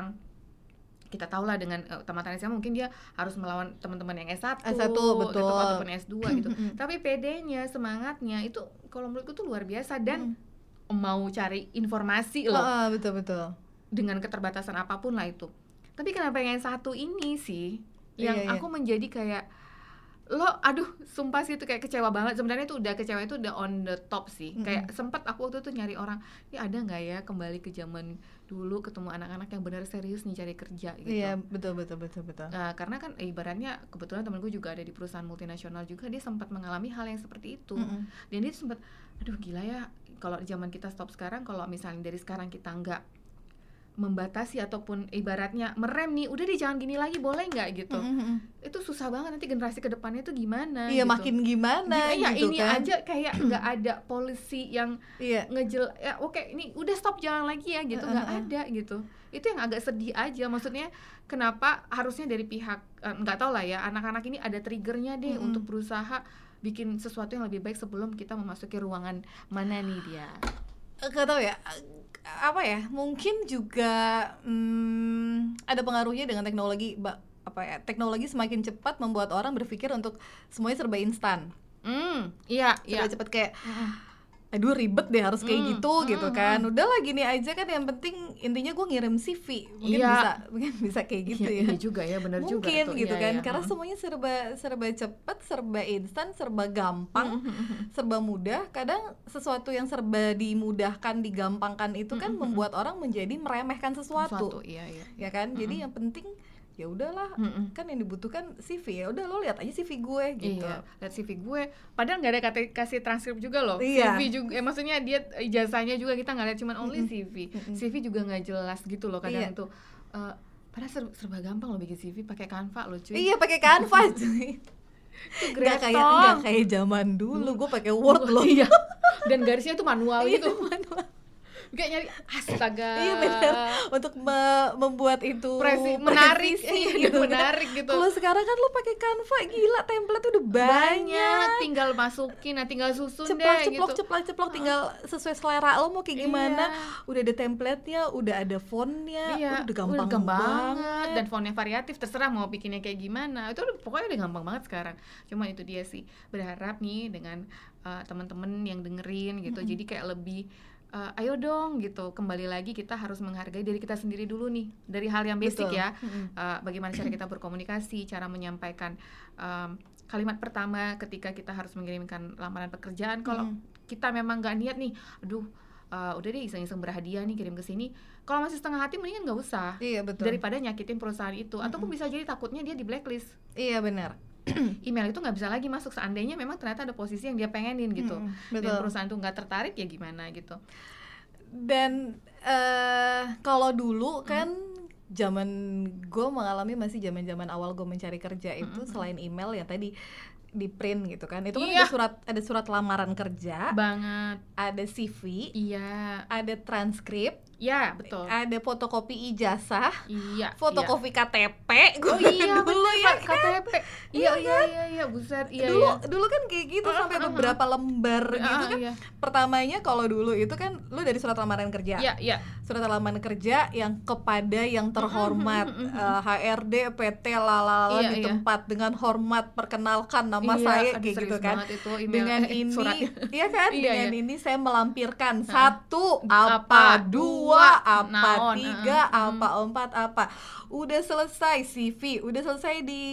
kita tahu lah dengan uh, tamatan S M A mungkin dia harus melawan teman-teman yang S satu, S satu betul. Gitu, ataupun S dua gitu. Tapi P D-nya, semangatnya itu kalau menurutku tuh luar biasa dan mm-hmm. mau cari informasi loh. Uh, betul betul. Dengan keterbatasan apapun lah itu. Tapi kenapa yang satu ini sih yang iya, aku iya. menjadi kayak lo, aduh, sumpah sih itu kayak kecewa banget. Sebenarnya tuh udah kecewa itu udah on the top sih. Mm-hmm. Kayak sempat aku waktu itu nyari orang, ya ada nggak ya kembali ke zaman dulu ketemu anak-anak yang benar serius nih cari kerja gitu. Iya betul betul betul betul. Nah, karena kan eh, ibaratnya kebetulan temanku juga ada di perusahaan multinasional juga, dia sempat mengalami hal yang seperti itu. Mm-hmm. Dan dia sempat, aduh gila ya, kalau zaman kita stop sekarang, kalau misalnya dari sekarang kita nggak membatasi ataupun ibaratnya merem nih, udah deh jangan gini lagi boleh nggak gitu. Mm-hmm. Itu susah banget nanti generasi kedepannya itu gimana. Iya gitu. Makin Gimana, gimana ya, gitu ini kan. aja kayak nggak ada polisi yang iya. ngejel ya oke okay, ini udah stop jangan lagi ya gitu, nggak uh-uh. ada gitu. Itu yang agak sedih aja, maksudnya kenapa harusnya dari pihak nggak uh, tahu lah ya, anak-anak ini ada triggernya deh mm-hmm. untuk berusaha bikin sesuatu yang lebih baik sebelum kita memasuki ruangan mana nih dia. Nggak tahu ya, apa ya, mungkin juga hmm, ada pengaruhnya dengan teknologi, apa ya, teknologi semakin cepat membuat orang berpikir untuk semuanya serba instan. Hmm, iya, serba iya. cepat kayak, aduh ribet deh harus kayak mm, gitu mm, gitu kan. Mm. Udahlah gini aja kan, yang penting intinya gue ngirim C V. Mungkin iya. bisa mungkin bisa kayak gitu iya, ya. Iya juga ya, benar juga. Mungkin tuh. gitu iya, kan. Iya. Karena mm. semuanya serba serba cepat, serba instan, serba gampang, mm. serba mudah. Kadang sesuatu yang serba dimudahkan, digampangkan itu kan mm. membuat orang menjadi meremehkan sesuatu. Sesuatu, iya iya. Ya kan? Mm. Jadi yang penting ya udahlah, mm-mm. kan yang dibutuhkan C V, ya udah lo lihat aja C V gue gitu. Iya, lihat C V gue. Padahal nggak ada kata kasih transkrip juga loh. Iya. C V juga, eh, maksudnya dia ijazahnya juga kita nggak lihat, cuman only mm-mm. C V. Mm-mm. C V juga nggak jelas gitu loh kadang iya. tuh. Uh, padahal serba, serba gampang loh bikin C V pakai Canva loh cuy. Iya pakai Canva cuy. Nggak kayak nggak kayak zaman dulu, gue pakai Word loh. Iya. Dan garisnya tuh manual gitu. Manual. Kayak nyari astaga. Iya benar, untuk me- membuat itu Presi- menarik gitu, menarik gitu. Kalau sekarang kan lo pakai Canva, gila template udah banyak, banyak. Tinggal masukin, nah tinggal susun ceplok, deh ceplok, gitu. ceplok, ceplok, tinggal sesuai selera lo mau kayak gimana. Iya. Udah ada template-nya, udah ada font-nya, iya. udah gampang, udah gampang banget. banget. Dan fontnya variatif, terserah mau bikinnya kayak gimana. Itu udah, pokoknya udah gampang banget sekarang. Cuma itu dia sih, berharap nih dengan uh, teman-teman yang dengerin gitu, mm-hmm. jadi kayak lebih Uh, ayo dong gitu, kembali lagi kita harus menghargai diri kita sendiri dulu nih, dari hal yang basic. Betul. Ya uh, bagaimana cara kita berkomunikasi, cara menyampaikan um, kalimat pertama ketika kita harus mengirimkan lamaran pekerjaan. Kalau mm. kita memang gak niat nih, aduh uh, udah deh iseng-iseng berhadiah nih kirim ke sini, kalau masih setengah hati mendingan gak usah. Iya, betul. Daripada nyakitin perusahaan itu. Mm-mm. Ataupun bisa jadi takutnya dia di blacklist. Iya benar. Email itu nggak bisa lagi masuk seandainya memang ternyata ada posisi yang dia pengenin gitu, hmm, dan perusahaan itu nggak tertarik ya gimana gitu. Dan uh, kalau dulu kan hmm. zaman gue mengalami masih zaman-zaman awal gue mencari kerja itu, hmm. selain email yang tadi di print gitu kan, itu kan iya. ada surat ada surat lamaran kerja banget, ada C V, iya, ada transkrip. Ya betul. Ada fotokopi ijazah, iya, fotokopi iya. K T P. Oh iya dulu bener, ya K T P. Kan? Iya iya iya iya buset. Iya, dulu iya. dulu kan kayak gitu uh, sampai uh, beberapa uh, lembar uh, gitu kan. Iya. Pertamanya kalau dulu itu kan lu dari surat lamaran kerja. Iya iya. Surat lamaran kerja yang kepada yang terhormat, uh, H R D P T lalala iya, di iya. tempat dengan hormat perkenalkan nama iya, saya kayak gitu kan. Itu, dengan eh, ini, iya kan? iya, dengan iya. ini saya melampirkan uh, satu apa, apa dua apa naon, tiga, uh, apa empat, apa. Udah selesai C V, udah selesai di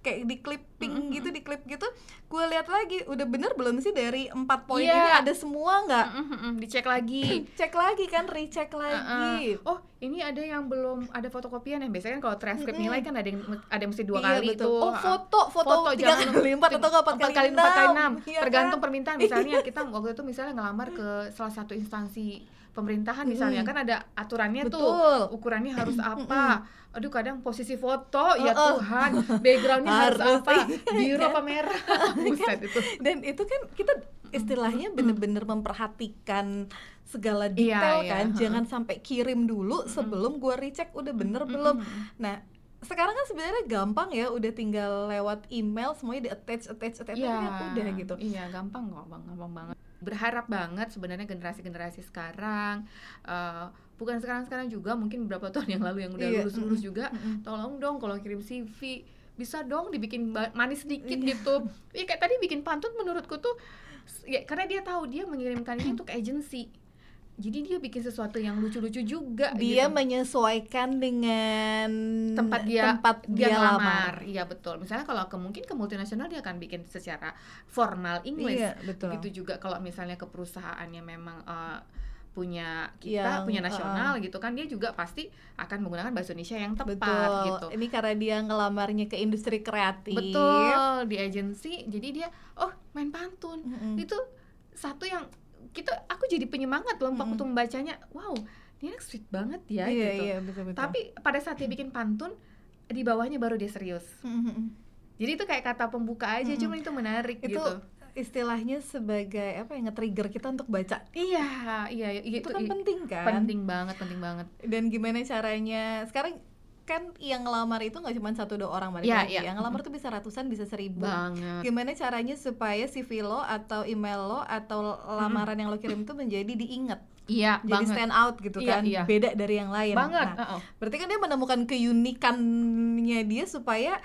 kayak di clipping mm-hmm. gitu, di clip gitu. Gue lihat lagi, udah bener belum sih dari empat poin yeah. ini ada semua nggak? Mm-hmm. Dicek lagi. Cek lagi kan, recheck lagi. Uh-uh. Oh, ini ada yang belum ada fotokopian ya. Biasanya kan kalau transkrip mm-hmm. nilai kan ada yang ada yang mesti dua iya, kali betul. tuh. Oh, foto, foto, foto tiga jangan kali empat atau empat kali enam. Iya, tergantung kan? Permintaan. Misalnya kita waktu itu misalnya ngelamar ke salah satu instansi pemerintahan misalnya, mm. kan ada aturannya betul. tuh, ukurannya harus apa. Aduh, kadang posisi foto, ya uh, uh. Tuhan, backgroundnya harus, harus apa, biru apa merah. Buset itu. Dan itu kan kita istilahnya bener-bener memperhatikan segala detail iya, kan, iya. Jangan sampai kirim dulu sebelum gua recheck udah bener belum. Nah, sekarang kan sebenarnya gampang ya, udah tinggal lewat email semuanya di attach attach attach ya, kan udah gitu. Iya, gampang kok, bang, gampang banget. Berharap banget sebenarnya generasi-generasi sekarang, uh, bukan sekarang-sekarang juga, mungkin beberapa tahun yang lalu yang udah lulus-lulus iya. juga, mm-hmm. tolong dong kalau kirim C V bisa dong dibikin manis sedikit gitu. Ya kayak tadi bikin pantun menurutku tuh, ya, karena dia tahu dia mengirimkan ini untuk agensi. Jadi dia bikin sesuatu yang lucu-lucu juga. Dia gitu. menyesuaikan dengan tempat dia tempat dia, dia lamar. Iya betul. Misalnya kalau ke mungkin ke multinasional dia akan bikin secara formal English. Iya, betul. Gitu juga kalau misalnya ke perusahaannya memang uh, punya kita yang, punya nasional uh, gitu kan, dia juga pasti akan menggunakan bahasa Indonesia yang tepat. Betul. Gitu. Ini karena dia ngelamarnya ke industri kreatif. Betul, di agensi. Jadi dia oh main pantun. Mm-hmm. Itu satu yang kita aku jadi penyemangat loh waktu mm-hmm. membacanya. Wow, dia sweet banget ya iya, gitu. Iya, betul, betul. Tapi pada saat dia bikin pantun, di bawahnya baru dia serius. Mm-hmm. Jadi itu kayak kata pembuka aja, mm-hmm. cuma itu menarik itu, gitu. Istilahnya sebagai apa yang nge-trigger kita untuk baca. Iya, iya, iya itu, itu kan i- penting kan? Penting banget, penting banget. Dan gimana caranya? Sekarang kan yang ngelamar itu nggak cuma satu dua orang balik ya, lagi, ya. yang ngelamar tuh bisa ratusan, bisa seribu. Banget. Gimana caranya supaya C V lo atau email lo atau lamaran hmm. yang lo kirim itu menjadi diingat, iya, jadi banget. stand out gitu iya, kan, iya. beda dari yang lain. Banget. Nah, uh-uh. berarti kan dia menemukan keunikannya dia supaya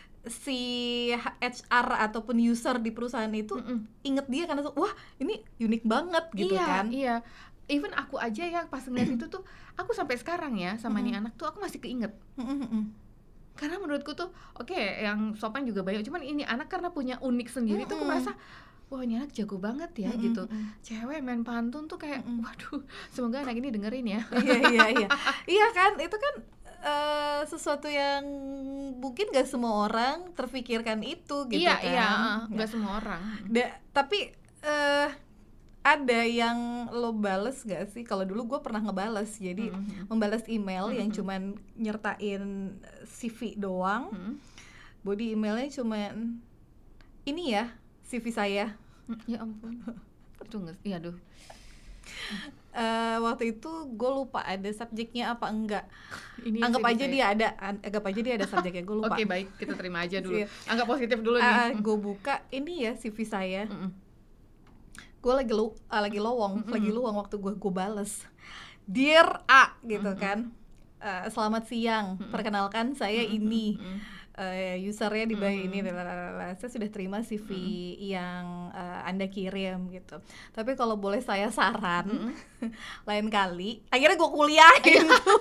si H R ataupun user di perusahaan itu Mm-mm. inget dia karena wah ini unik banget gitu iya, kan. Iya. Even aku aja ya pas ngeliat itu tuh, aku sampai sekarang ya sama Mm-hmm. nih anak tuh aku masih keinget. Mm-hmm. Karena menurutku tuh, oke okay, yang sopan juga banyak, cuman ini anak karena punya unik sendiri mm-hmm. tuh aku merasa, wah ini anak jago banget ya mm-hmm. gitu. Cewek main pantun tuh kayak, mm-hmm. waduh, semoga anak ini dengerin ya. Iya iya iya, iya kan, itu kan uh, sesuatu yang mungkin gak semua orang terfikirkan itu gitu iya, kan. Iya iya, uh, gak semua orang. Da, tapi uh, ada yang lo bales gak sih? Kalau dulu gue pernah ngebales, jadi mm-hmm. membalas email mm-hmm. yang cuman nyertain C V doang, mm-hmm. body emailnya cuman ini ya C V saya. Ya ampun, itu nggak, iya aduh. Uh, waktu itu gue lupa ada subjeknya apa enggak. Ini anggap aja saya. dia ada, anggap aja dia ada subjeknya, gue lupa. Oke okay, baik, kita terima aja dulu. Anggap positif dulu nih. Uh, gue buka, ini ya C V saya. Mm-mm. Gue lagi lu, uh, lagi lowong, mm-hmm. lagi luang waktu gue gue bales, Dear A gitu mm-hmm. kan, uh, selamat siang, mm-hmm. perkenalkan saya mm-hmm. ini uh, usernya di bawah mm-hmm. ini, lalalala. Saya sudah terima C V mm-hmm. yang uh, Anda kirim gitu. Tapi kalau boleh saya saran, mm-hmm. lain kali, akhirnya gue kuliahin.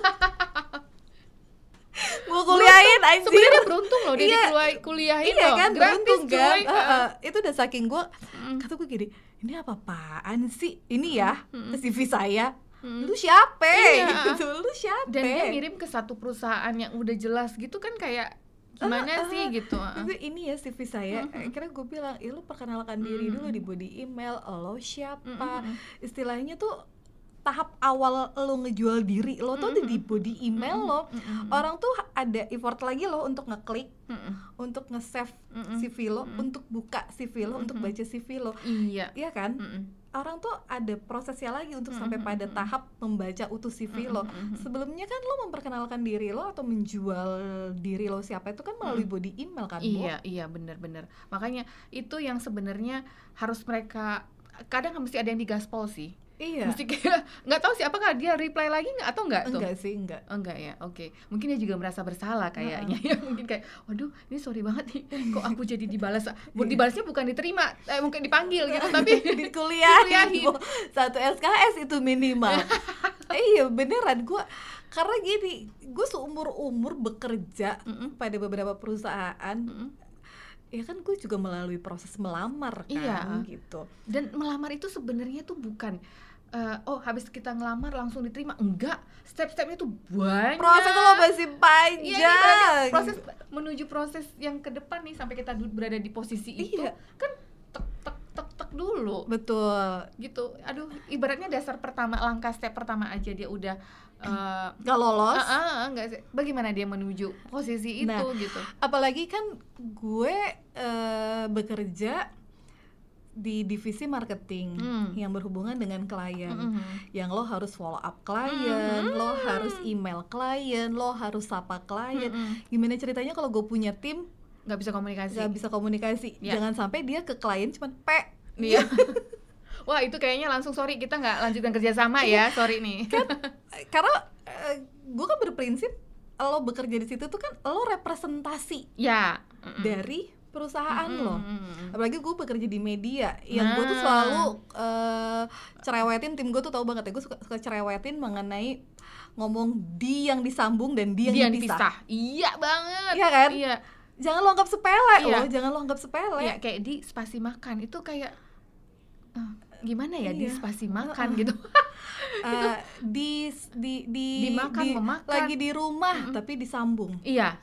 Gue kuliahin anjir. Sebenarnya beruntung loh dia iya, kuliahin iya loh. Kan, gratis kan? uh, uh, itu udah saking gue, mm. kata gue gini, ini apa-apaan sih? Ini ya mm. C V saya. Mm. Lu siapa? Iya. Gitu, lu siapa? Dan dia ngirim ke satu perusahaan yang udah jelas gitu kan, kayak gimana uh, uh, sih gitu. Uh. Ini ya C V saya. Mm-hmm. Akhirnya gue bilang, "Ih, lu perkenalkan mm-hmm. diri dulu di body email. Lo siapa?" Mm-hmm. Istilahnya tuh tahap awal lo ngejual diri lo tuh mm-hmm. ada di body email mm-hmm. lo. Mm-hmm. Orang tuh ada effort lagi lo untuk ngeklik, mm-hmm. untuk nge-save mm-hmm. C V lo, mm-hmm. untuk buka C V lo, mm-hmm. untuk baca C V lo. Iya. Iya kan? Mm-hmm. Orang tuh ada prosesnya lagi untuk mm-hmm. sampai pada tahap membaca utuh C V lo. Mm-hmm. Sebelumnya kan lo memperkenalkan diri lo atau menjual diri lo siapa itu kan melalui mm-hmm. body email kan, Iya, Bo? Iya benar-benar. Makanya itu yang sebenarnya harus mereka, kadang mesti ada yang digaspol sih. Iya. Mesti kayak nggak tahu sih apakah dia reply lagi nggak atau nggak tuh? Enggak sih, enggak. Oh, enggak ya, oke. Okay. Mungkin dia juga merasa bersalah kayaknya ya. Mungkin kayak, waduh, ini sorry banget nih, kok aku jadi dibalas. Buat dibalasnya bukan diterima, eh, mungkin dipanggil gitu, tapi dikuliahin. Satu S K S itu minimal. eh, iya beneran, gue karena gini, gue seumur umur bekerja mm-mm. pada beberapa perusahaan. Mm-mm. ya kan gue juga melalui proses melamar kan, Iya. gitu. Dan melamar itu sebenarnya tuh bukan uh, oh habis kita ngelamar langsung diterima, enggak, step-stepnya tuh banyak. Prosesnya lo masih panjang. Iya, ini berarti proses menuju proses yang ke depan nih sampai kita du- berada di posisi itu, Iya. kan tek tek tek tek dulu. Betul. Gitu. Aduh, ibaratnya dasar pertama, langkah step pertama aja dia udah uh, Gak lolos. uh, uh, enggak sih. Bagaimana dia menuju posisi itu Nah, gitu. Apalagi kan gue uh, bekerja di divisi marketing Hmm. yang berhubungan dengan klien, Mm-hmm. yang lo harus follow up klien, Mm-hmm. lo harus email klien, lo harus sapa klien. Mm-hmm. Gimana ceritanya kalau gue punya tim Nggak bisa komunikasi. nggak bisa komunikasi? Ya. Jangan sampai dia ke klien cuman p. Iya. Wah, itu kayaknya langsung sorry, kita nggak lanjutkan kerjasama ya, sorry nih. Kan karena uh, gue kan berprinsip lo bekerja di situ tuh kan lo representasi Ya. Mm-mm. dari perusahaan lo. Mm-mm. Apalagi gue bekerja di media yang gue tuh Nah. selalu uh, cerewetin, tim gue tuh tahu banget ya, gue suka, suka cerewetin mengenai ngomong di yang disambung dan di yang Dia yang dipisah. dipisah. Iya banget. Iya kan? Iya. Jangan lo anggap sepele Iya. loh, jangan lo anggap sepele. Iya, kayak di spasi makan itu kayak uh, gimana ya, di Iya. spasi makan Uh-uh. gitu. Uh, di di di Dimakan, di- memakan. lagi di rumah Mm-mm. tapi disambung. Iya.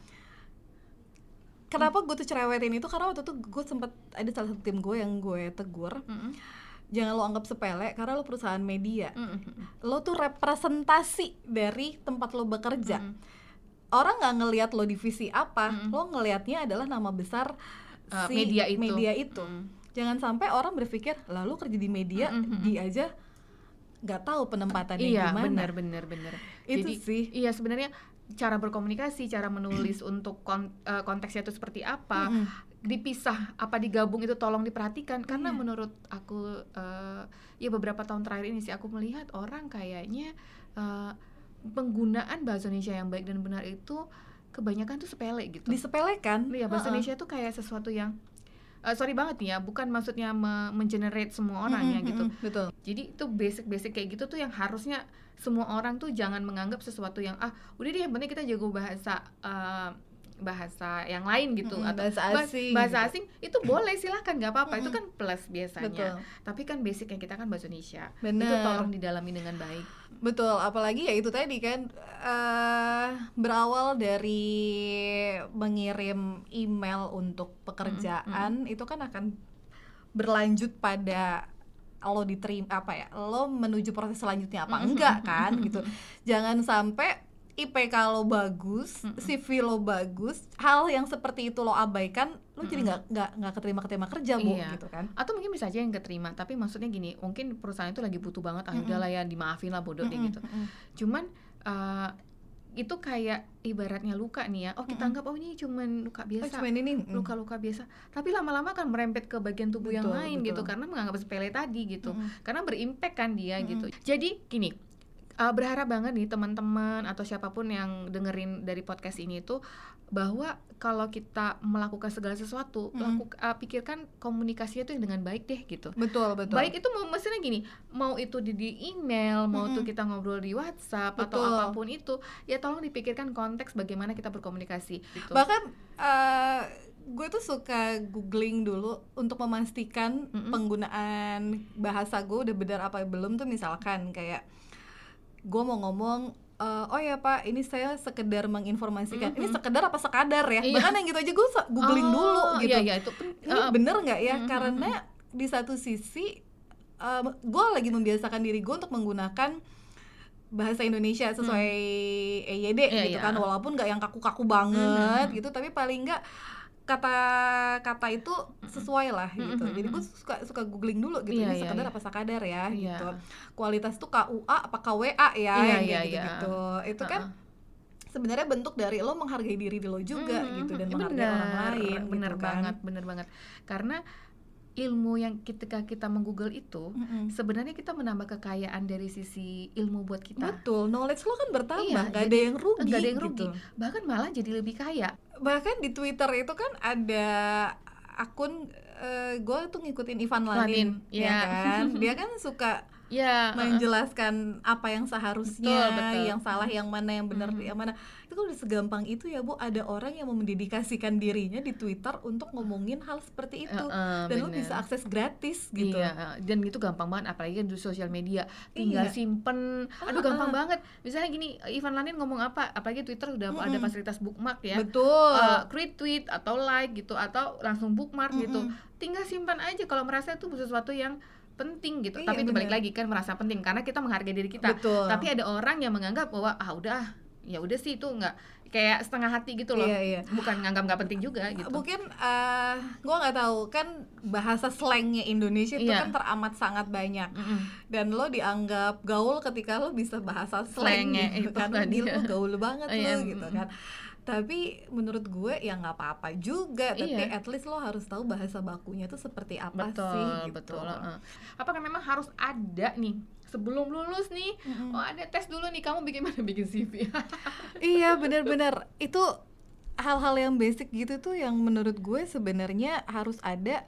Kenapa gue tuh cerewetin itu? Karena waktu itu gue sempet ada salah satu tim gue yang gue tegur, Mm-mm. jangan lo anggap sepele karena lo perusahaan media. Mm-mm. Lo tuh representasi dari tempat lo bekerja. Mm-mm. Orang nggak ngelihat lo divisi apa, Mm-mm. lo ngelihatnya adalah nama besar Uh, si media itu. media itu. Mm. Jangan sampai orang berpikir, lalu kerja di media, Mm-mm. dia aja nggak tahu penempatannya Iya, gimana. benar benar benar. Itu Jadi sih. iya, sebenarnya cara berkomunikasi, cara menulis untuk kon- eh, konteksnya itu seperti apa, Mm-mm. dipisah apa digabung itu tolong diperhatikan, karena Iya. menurut aku eh, ya beberapa tahun terakhir ini sih aku melihat orang kayaknya eh, penggunaan bahasa Indonesia yang baik dan benar itu kebanyakan tuh sepele gitu. Disepelekan. Iya, bahasa Uh-uh. Indonesia tuh kayak sesuatu yang eh, sorry banget nih ya, bukan maksudnya me- mengenerate semua orang ya Mm-mm, gitu. mm-mm, betul. Jadi itu basic-basic kayak gitu tuh yang harusnya semua orang tuh jangan menganggap sesuatu yang ah udah deh yang penting kita jago bahasa eh, bahasa yang lain gitu, Mm-mm, atau bahasa ba- asing bahasa gitu. asing itu boleh, silahkan, nggak apa-apa, itu Mm-mm. kan plus biasanya. Betul. Tapi kan basicnya kita kan bahasa Indonesia, Bener. itu tolong didalami dengan baik. Betul, apalagi ya itu tadi kan eh, berawal dari mengirim email untuk pekerjaan itu kan akan berlanjut pada lo diterima apa ya, lo menuju proses selanjutnya apa Mm-mm. enggak kan gitu. Jangan sampai I P K lo bagus, Mm-mm. C V lo bagus, hal yang seperti itu lo abaikan, lo jadi Mm-mm. nggak nggak nggak keterima keterima kerja bu Iya. gitu kan. Atau mungkin bisa aja yang keterima, tapi maksudnya gini, mungkin perusahaan itu lagi butuh banget, ah Mm-mm. udahlah ya dimaafin lah bodoh deh Mm-mm, gitu. mm-mm. Cuman uh, itu kayak ibaratnya luka nih ya, oh kita Mm-mm. anggap oh ini cuman luka Oh, biasa, cuman ini mm. luka-luka biasa, tapi lama-lama kan merembet ke bagian tubuh yang Betul, lain betul. gitu, karena menganggap sepele tadi gitu, Mm-mm. karena berimpact kan dia Mm-mm. gitu. Jadi gini, uh, berharap banget nih teman-teman atau siapapun yang dengerin dari podcast ini itu bahwa kalau kita melakukan segala sesuatu, Mm-mm. laku, uh, pikirkan komunikasinya tuh dengan baik deh gitu. Betul betul. Baik itu mau maksudnya gini, mau itu di, di email, mau Mm-mm. tuh kita ngobrol di WhatsApp atau Betul. apapun itu, ya tolong dipikirkan konteks bagaimana kita berkomunikasi gitu. Bahkan eh, gue tuh suka googling dulu untuk memastikan Mm-mm. penggunaan bahasa gue udah benar apa belum tuh, misalkan kayak gue mau ngomong eh, oh ya Pak, ini saya sekedar menginformasikan. Ini Mm-mm. sekedar apa sekadar ya? Iya. Bahkan yang gitu aja gue sa- googling Oh, dulu gitu. Iya iya itu pen- Ini uh, bener nggak ya? mm-mm, Karena di satu sisi eh, gue lagi membiasakan diri gue untuk menggunakan bahasa Indonesia sesuai E Y D Iya, gitu iya. kan, walaupun nggak yang kaku-kaku banget Mm-mm. gitu, tapi paling nggak kata-kata itu sesuai lah gitu. Mm-mm. Jadi gue suka suka googling dulu gitu, Iya, ini iya, sekedar iya. apa sekadar ya Iya. gitu. Kualitas tuh K U A apa K W A ya, Iya, yang iya, kayak iya. gitu-gitu. Itu kan Uh-uh. sebenarnya bentuk dari lo menghargai diri lo juga Mhm, gitu, dan mhm. menghargai Bener, orang lain bener gitu kan. banget, bener banget. Karena ilmu yang ketika kita menggoogle itu Mm-mm. sebenarnya kita menambah kekayaan dari sisi ilmu buat kita. Betul, knowledge lo kan bertambah, Iya, nggak ada jadi yang rugi, nggak ada yang rugi, gitu. bahkan malah jadi lebih kaya. Bahkan di Twitter itu kan ada akun, gue tuh ngikutin Ivan Lanin, Lanin, ya iya. kan, dia kan suka ya, menjelaskan apa yang seharusnya, betul, betul. yang salah yang mana, yang benar Mm-hmm. yang mana. Itu kan udah segampang itu ya Bu, ada orang yang mau mendedikasikan dirinya di Twitter untuk ngomongin hal seperti itu, uh, uh, dan bener. lu bisa akses gratis gitu. Iya, dan itu gampang banget, apalagi kan di sosial media, tinggal Iya. simpen, aduh Ah, gampang ah. banget. Misalnya gini, Ivan Lanin ngomong apa, apalagi Twitter udah Mm-mm. ada fasilitas bookmark ya, Betul. uh, retweet atau like gitu, atau langsung bookmark Mm-mm. gitu, tinggal simpan aja kalau merasa itu sesuatu yang penting gitu. Iya, Tapi itu balik bener. lagi kan merasa penting karena kita menghargai diri kita. Betul. Tapi ada orang yang menganggap bahwa ah udah, ya udah sih itu nggak, kayak setengah hati gitu loh. Iya, iya. Bukan nganggap nggak penting juga gitu. Mungkin uh, gue nggak tahu kan bahasa slangnya Indonesia itu Iya. kan teramat sangat banyak. Mm-mm. Dan lo dianggap gaul ketika lo bisa bahasa slang Slangnya gitu itu kan, tadi. dia lo gaul banget Iya, lo gitu kan. Tapi menurut gue ya nggak apa-apa juga, tapi Iya. at least lo harus tahu bahasa bakunya tuh seperti apa betul, sih gitu. betul. Uh. Apakah memang harus ada nih sebelum lulus nih? Mm-mm. Oh ada tes dulu nih, kamu bikin mana bikin C V? Iya benar-benar itu hal-hal yang basic gitu tuh yang menurut gue sebenarnya harus ada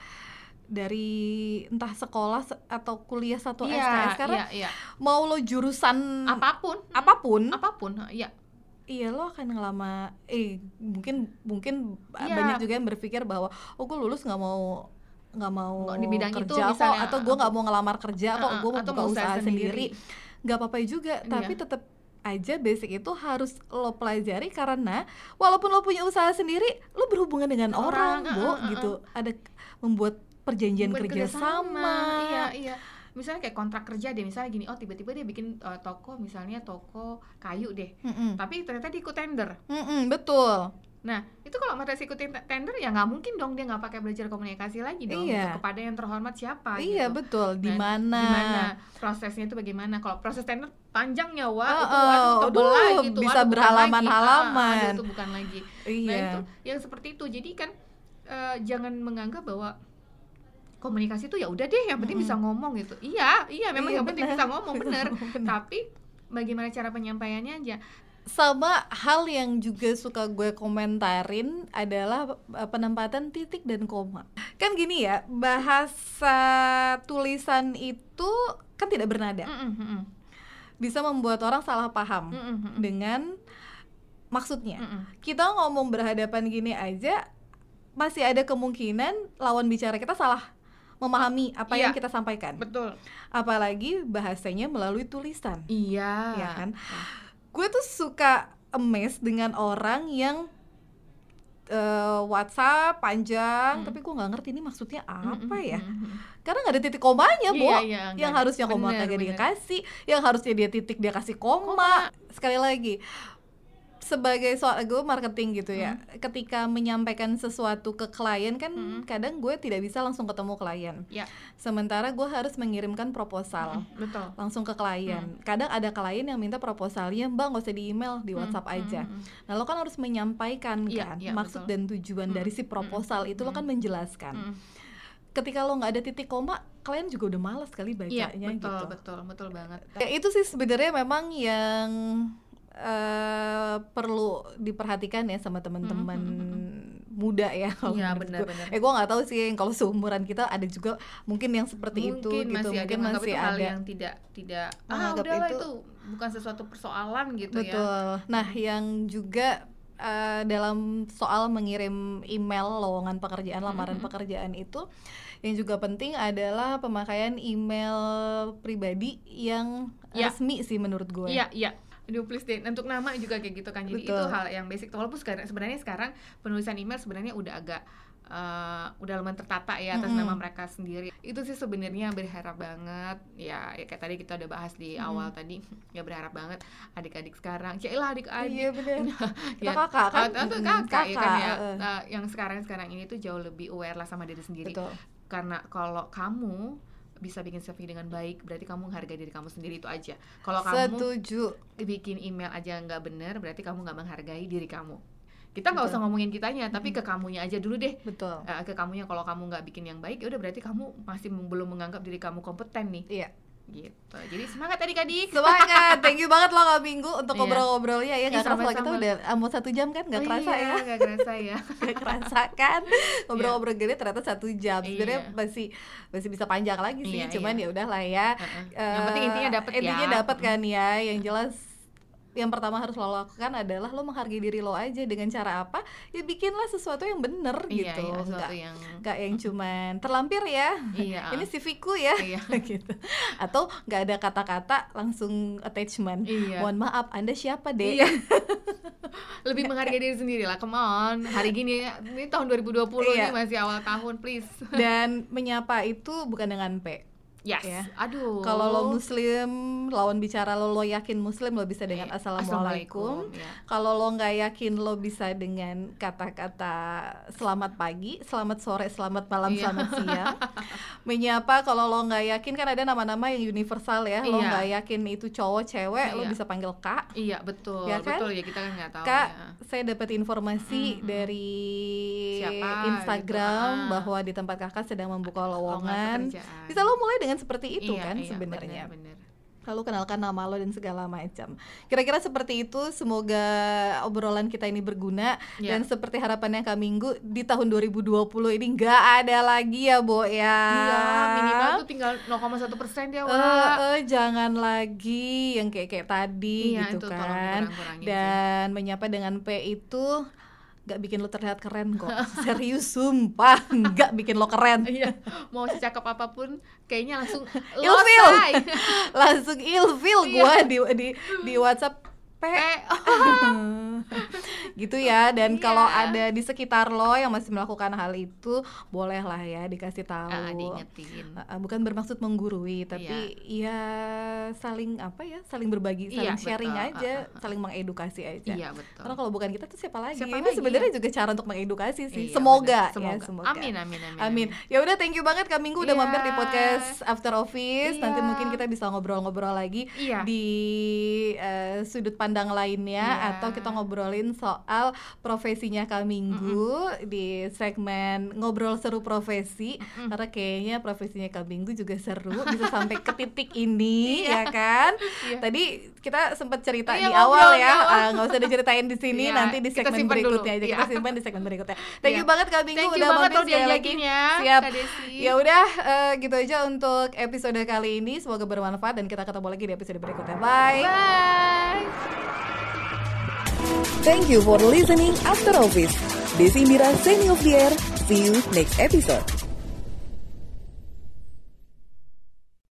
dari entah sekolah se- atau kuliah satu S K S, karena iya, iya. mau lo jurusan Apapun, apapun, apapun, iya. iya lo akan ngelama eh mungkin mungkin Iya. banyak juga yang berpikir bahwa oh gue lulus nggak mau nggak mau Nggak di bidang itu kerja kok, misalnya, atau gue nggak mau ngelamar kerja kok, Uh-uh, gue mau atau buka mau usaha usaha sendiri, sendiri. nggak apa-apa juga. Iya. Tapi tetap aja basic itu harus lo pelajari, karena walaupun lo punya usaha sendiri, lo berhubungan dengan orang, Orang, Bo, uh, uh, uh. gitu. Ada membuat perjanjian Buat kerja kerjasama. sama. Iya, iya. Misalnya kayak kontrak kerja deh, misalnya gini, oh tiba-tiba dia bikin uh, toko, misalnya toko kayu deh, Mm-mm. tapi ternyata dia ikut tender. Mm-mm, betul. Nah, itu kalau mereka ikutin tender ya nggak mungkin dong dia nggak pakai belajar komunikasi lagi dong. Iya. Gitu. Kepada yang terhormat siapa Iya gitu. betul. Di Nah, mana? Gimana prosesnya itu bagaimana? Kalau proses tender panjang ya, Wak, Oh, itu aduh oh, tebel aduh, lagi tuh, bisa aduh, bukan berhalaman-halaman. lagi. Ah, aduh, itu bukan lagi. Iya. Nah, itu yang seperti itu. Jadi kan eh, jangan menganggap bahwa komunikasi itu ya udah deh, yang penting Mm-mm. bisa ngomong gitu. Iya, iya memang Iya, yang penting benar. bisa ngomong, bener. Benar. Tapi bagaimana cara penyampaiannya aja. Sama hal yang juga suka gue komentarin adalah uh, penempatan titik dan koma. Kan gini ya, bahasa tulisan itu kan tidak bernada. Mm-mm, mm-mm. Bisa membuat orang salah paham Mm-mm, mm-mm. dengan maksudnya. Mm-mm. Kita ngomong berhadapan gini aja masih ada kemungkinan lawan bicara kita salah memahami apa Iya. yang kita sampaikan. Betul. Apalagi bahasanya melalui tulisan. Iya. Ya kan? Gue tuh suka amazed dengan orang yang uh, WhatsApp panjang, Mm. tapi gue nggak ngerti ini maksudnya apa Mm-mm, ya. mm-mm. Karena nggak ada titik komanya, Bo. Iya, iya, Yang nggak ada. harusnya koma Bener, kagak dia bener. kasih, yang harusnya dia titik dia kasih koma. Sekali lagi, sebagai soal gue marketing gitu ya, ketika menyampaikan sesuatu ke klien kan Mm. kadang gue tidak bisa langsung ketemu klien. Ya. Sementara gue harus mengirimkan proposal Mm-mm, betul. langsung ke klien. Kadang ada klien yang minta proposalnya, Mbak nggak usah di email, di Mm, WhatsApp mm, aja. mm, mm. Nah lo kan harus menyampaikan Iya, kan iya, maksud betul. dan tujuan Mm, dari si proposal mm, itu, lo mm. kan menjelaskan. Mm. Ketika lo nggak ada titik koma, klien juga udah malas kali Iya, bacanya betul, gitu. betul, betul banget. Ya, itu sih sebenarnya memang yang eh, perlu diperhatikan ya sama teman-teman muda ya. kalau Iya, menurut gue. benar-benar. Eh gue nggak tahu sih kalau seumuran kita ada juga mungkin yang seperti itu Mungkin gitu. masih ada Mungkin yang menganggap masih itu hal ada. yang tidak tidak ah Menganggap udahlah itu- itu bukan sesuatu persoalan gitu ya. Betul. Nah, yang juga uh, dalam soal mengirim email lowongan pekerjaan, lamaran Mm-mm. pekerjaan itu yang juga penting adalah pemakaian email pribadi yang Ya. resmi sih menurut gue. Iya, iya. Aduh please deh, untuk nama juga kayak gitu kan. Jadi Betul. itu hal yang basic. Walaupun sekarang sebenarnya sekarang penulisan email sebenarnya udah agak uh, udah lumayan tertata ya atas Mm-mm. nama mereka sendiri. Itu sih sebenarnya berharap banget ya, ya kayak tadi kita udah bahas di Mm-mm. awal tadi, ya berharap banget adik-adik sekarang, cailah adik-adik. Iya benar. Kita Ya, kakak kan? atau Mm-mm, kakak, ya kan ya. uh, Uh, yang sekarang-sekarang ini tuh jauh lebih aware lah sama diri sendiri. Betul. Karena kalau kamu bisa bikin C V dengan baik, berarti kamu menghargai diri kamu sendiri, itu aja. Kalau kamu Setuju. bikin email aja nggak bener, berarti kamu nggak menghargai diri kamu. Kita nggak Betul. usah ngomongin kitanya, tapi ke kamunya aja dulu deh. Betul. Eh, ke kamunya, kalau kamu nggak bikin yang baik, ya udah berarti kamu masih belum menganggap diri kamu kompeten nih. Iya. gitu. Jadi semangat adik-adik. Semangat. Thank you banget loh Kak Minggu untuk Iya. ngobrol-ngobrolnya ya. Gak Iya, kerasa kita sama-sama. udah mau satu jam kan? Gak Oh kerasa iya, ya. Gak kerasa ya. Gak kerasa kan? Ngobrol-ngobrol gini ternyata satu jam. Sebenarnya Iya. masih masih bisa panjang lagi sih. Iya, Cuman iya. ya udahlah ya. Uh-uh. Eh, Yang penting intinya dapet ya. Intinya dapat kan ya. Yang jelas yang pertama harus lo lakukan adalah lo menghargai diri lo aja. Dengan cara apa? Ya bikinlah sesuatu yang bener Iya, gitu. iya, sesuatu Nggak, yang nggak yang cuman terlampir ya. Iya. Ini C V-ku ya. Iya. gitu. Atau nggak ada kata-kata langsung attachment. Iya. Mohon maaf, Anda siapa, Dek? Iya. Lebih menghargai diri sendiri lah, come on. Hari gini, ini tahun dua ribu dua puluh Iya. ini masih awal tahun, please. Dan menyapa itu bukan dengan P. Yes. Ya. Aduh. Kalau lo muslim, lawan bicara lo lo yakin muslim, lo bisa dengan Iya. assalamualaikum. Assalamualaikum, ya. Kalau lo nggak yakin, lo bisa dengan kata-kata selamat pagi, selamat sore, selamat malam, Iya. selamat siang. Menyapa kalau lo nggak yakin, kan ada nama-nama yang universal ya. Lo Iya. nggak yakin itu cowok cewek, lo Iya. bisa panggil Kak. Iya, betul. Ya kan? Betul ya, kita kan nggak tahu Kak, ya. saya dapat informasi Mm-mm. dari Siapa, Instagram gitu. Ah. bahwa di tempat kakak sedang membuka Lowongan lowongan. pekerjaan. Bisa lo mulai dengan seperti itu Iya, kan iya, sebenarnya. benar, benar. Lalu kenalkan nama lo dan segala macam. Kira-kira seperti itu. Semoga obrolan kita ini berguna. Ya. Dan seperti harapannya Kak Minggu, di tahun dua ribu dua puluh ini nggak ada lagi ya, Bo ya. Iya, minimal tuh tinggal nol koma satu persen ya, Wak. Eh, eh, jangan lagi yang kayak kayak tadi Iya, gitu itu tolong kan. dikurang-kurangin Dan menyapa dengan P itu nggak bikin lo terlihat keren kok. Serius, sumpah nggak bikin lo keren. Iya, mau secakep apapun kayaknya langsung Ilfil. losai. Langsung ilfil gua di di di WhatsApp P. Eh, gitu ya. Dan Iya. kalau ada di sekitar lo yang masih melakukan hal itu, bolehlah ya dikasih tahu. ah, diingetin. Uh, bukan bermaksud menggurui, tapi ya saling apa ya, saling berbagi, saling Iya, sharing betul. aja, Uh, uh, uh. saling mengedukasi aja. Iya, betul. Karena kalau bukan kita tuh siapa lagi? Siapa Ini lagi, sebenarnya ya? juga cara untuk mengedukasi sih. Iya, semoga, benar. ya, semoga. Amin, amin, amin. Amin. Ya udah, thank you banget Kak Minggu udah Iya. mampir di podcast After Office. Nanti Iya. mungkin kita bisa ngobrol-ngobrol lagi Iya. di uh, sudut pandang lainnya, Iya. atau kita ngobrolin soal profesinya Kak Minggu di segmen ngobrol seru profesi. Mm-mm. Karena kayaknya profesinya Kak Minggu juga seru, bisa sampai ke titik ini ya kan. Iya. Tadi kita sempat cerita Iya, di ngobrol awal di ya, awal. ah, nggak usah diceritain di sini, Iya, nanti di kita segmen simpan berikutnya dulu. aja. Iya. Kita simpan di segmen berikutnya. Thank Iya. you banget Kak Minggu Thank you udah banget mampir lo sekali lagi. diajakin ya, Siap. Kak Desi. Ya udah, eh, gitu aja untuk episode kali ini. Semoga bermanfaat dan kita ketemu lagi di episode berikutnya. Bye. Bye. Thank you for listening After Office. Desi Mira signing off the air. See you next episode.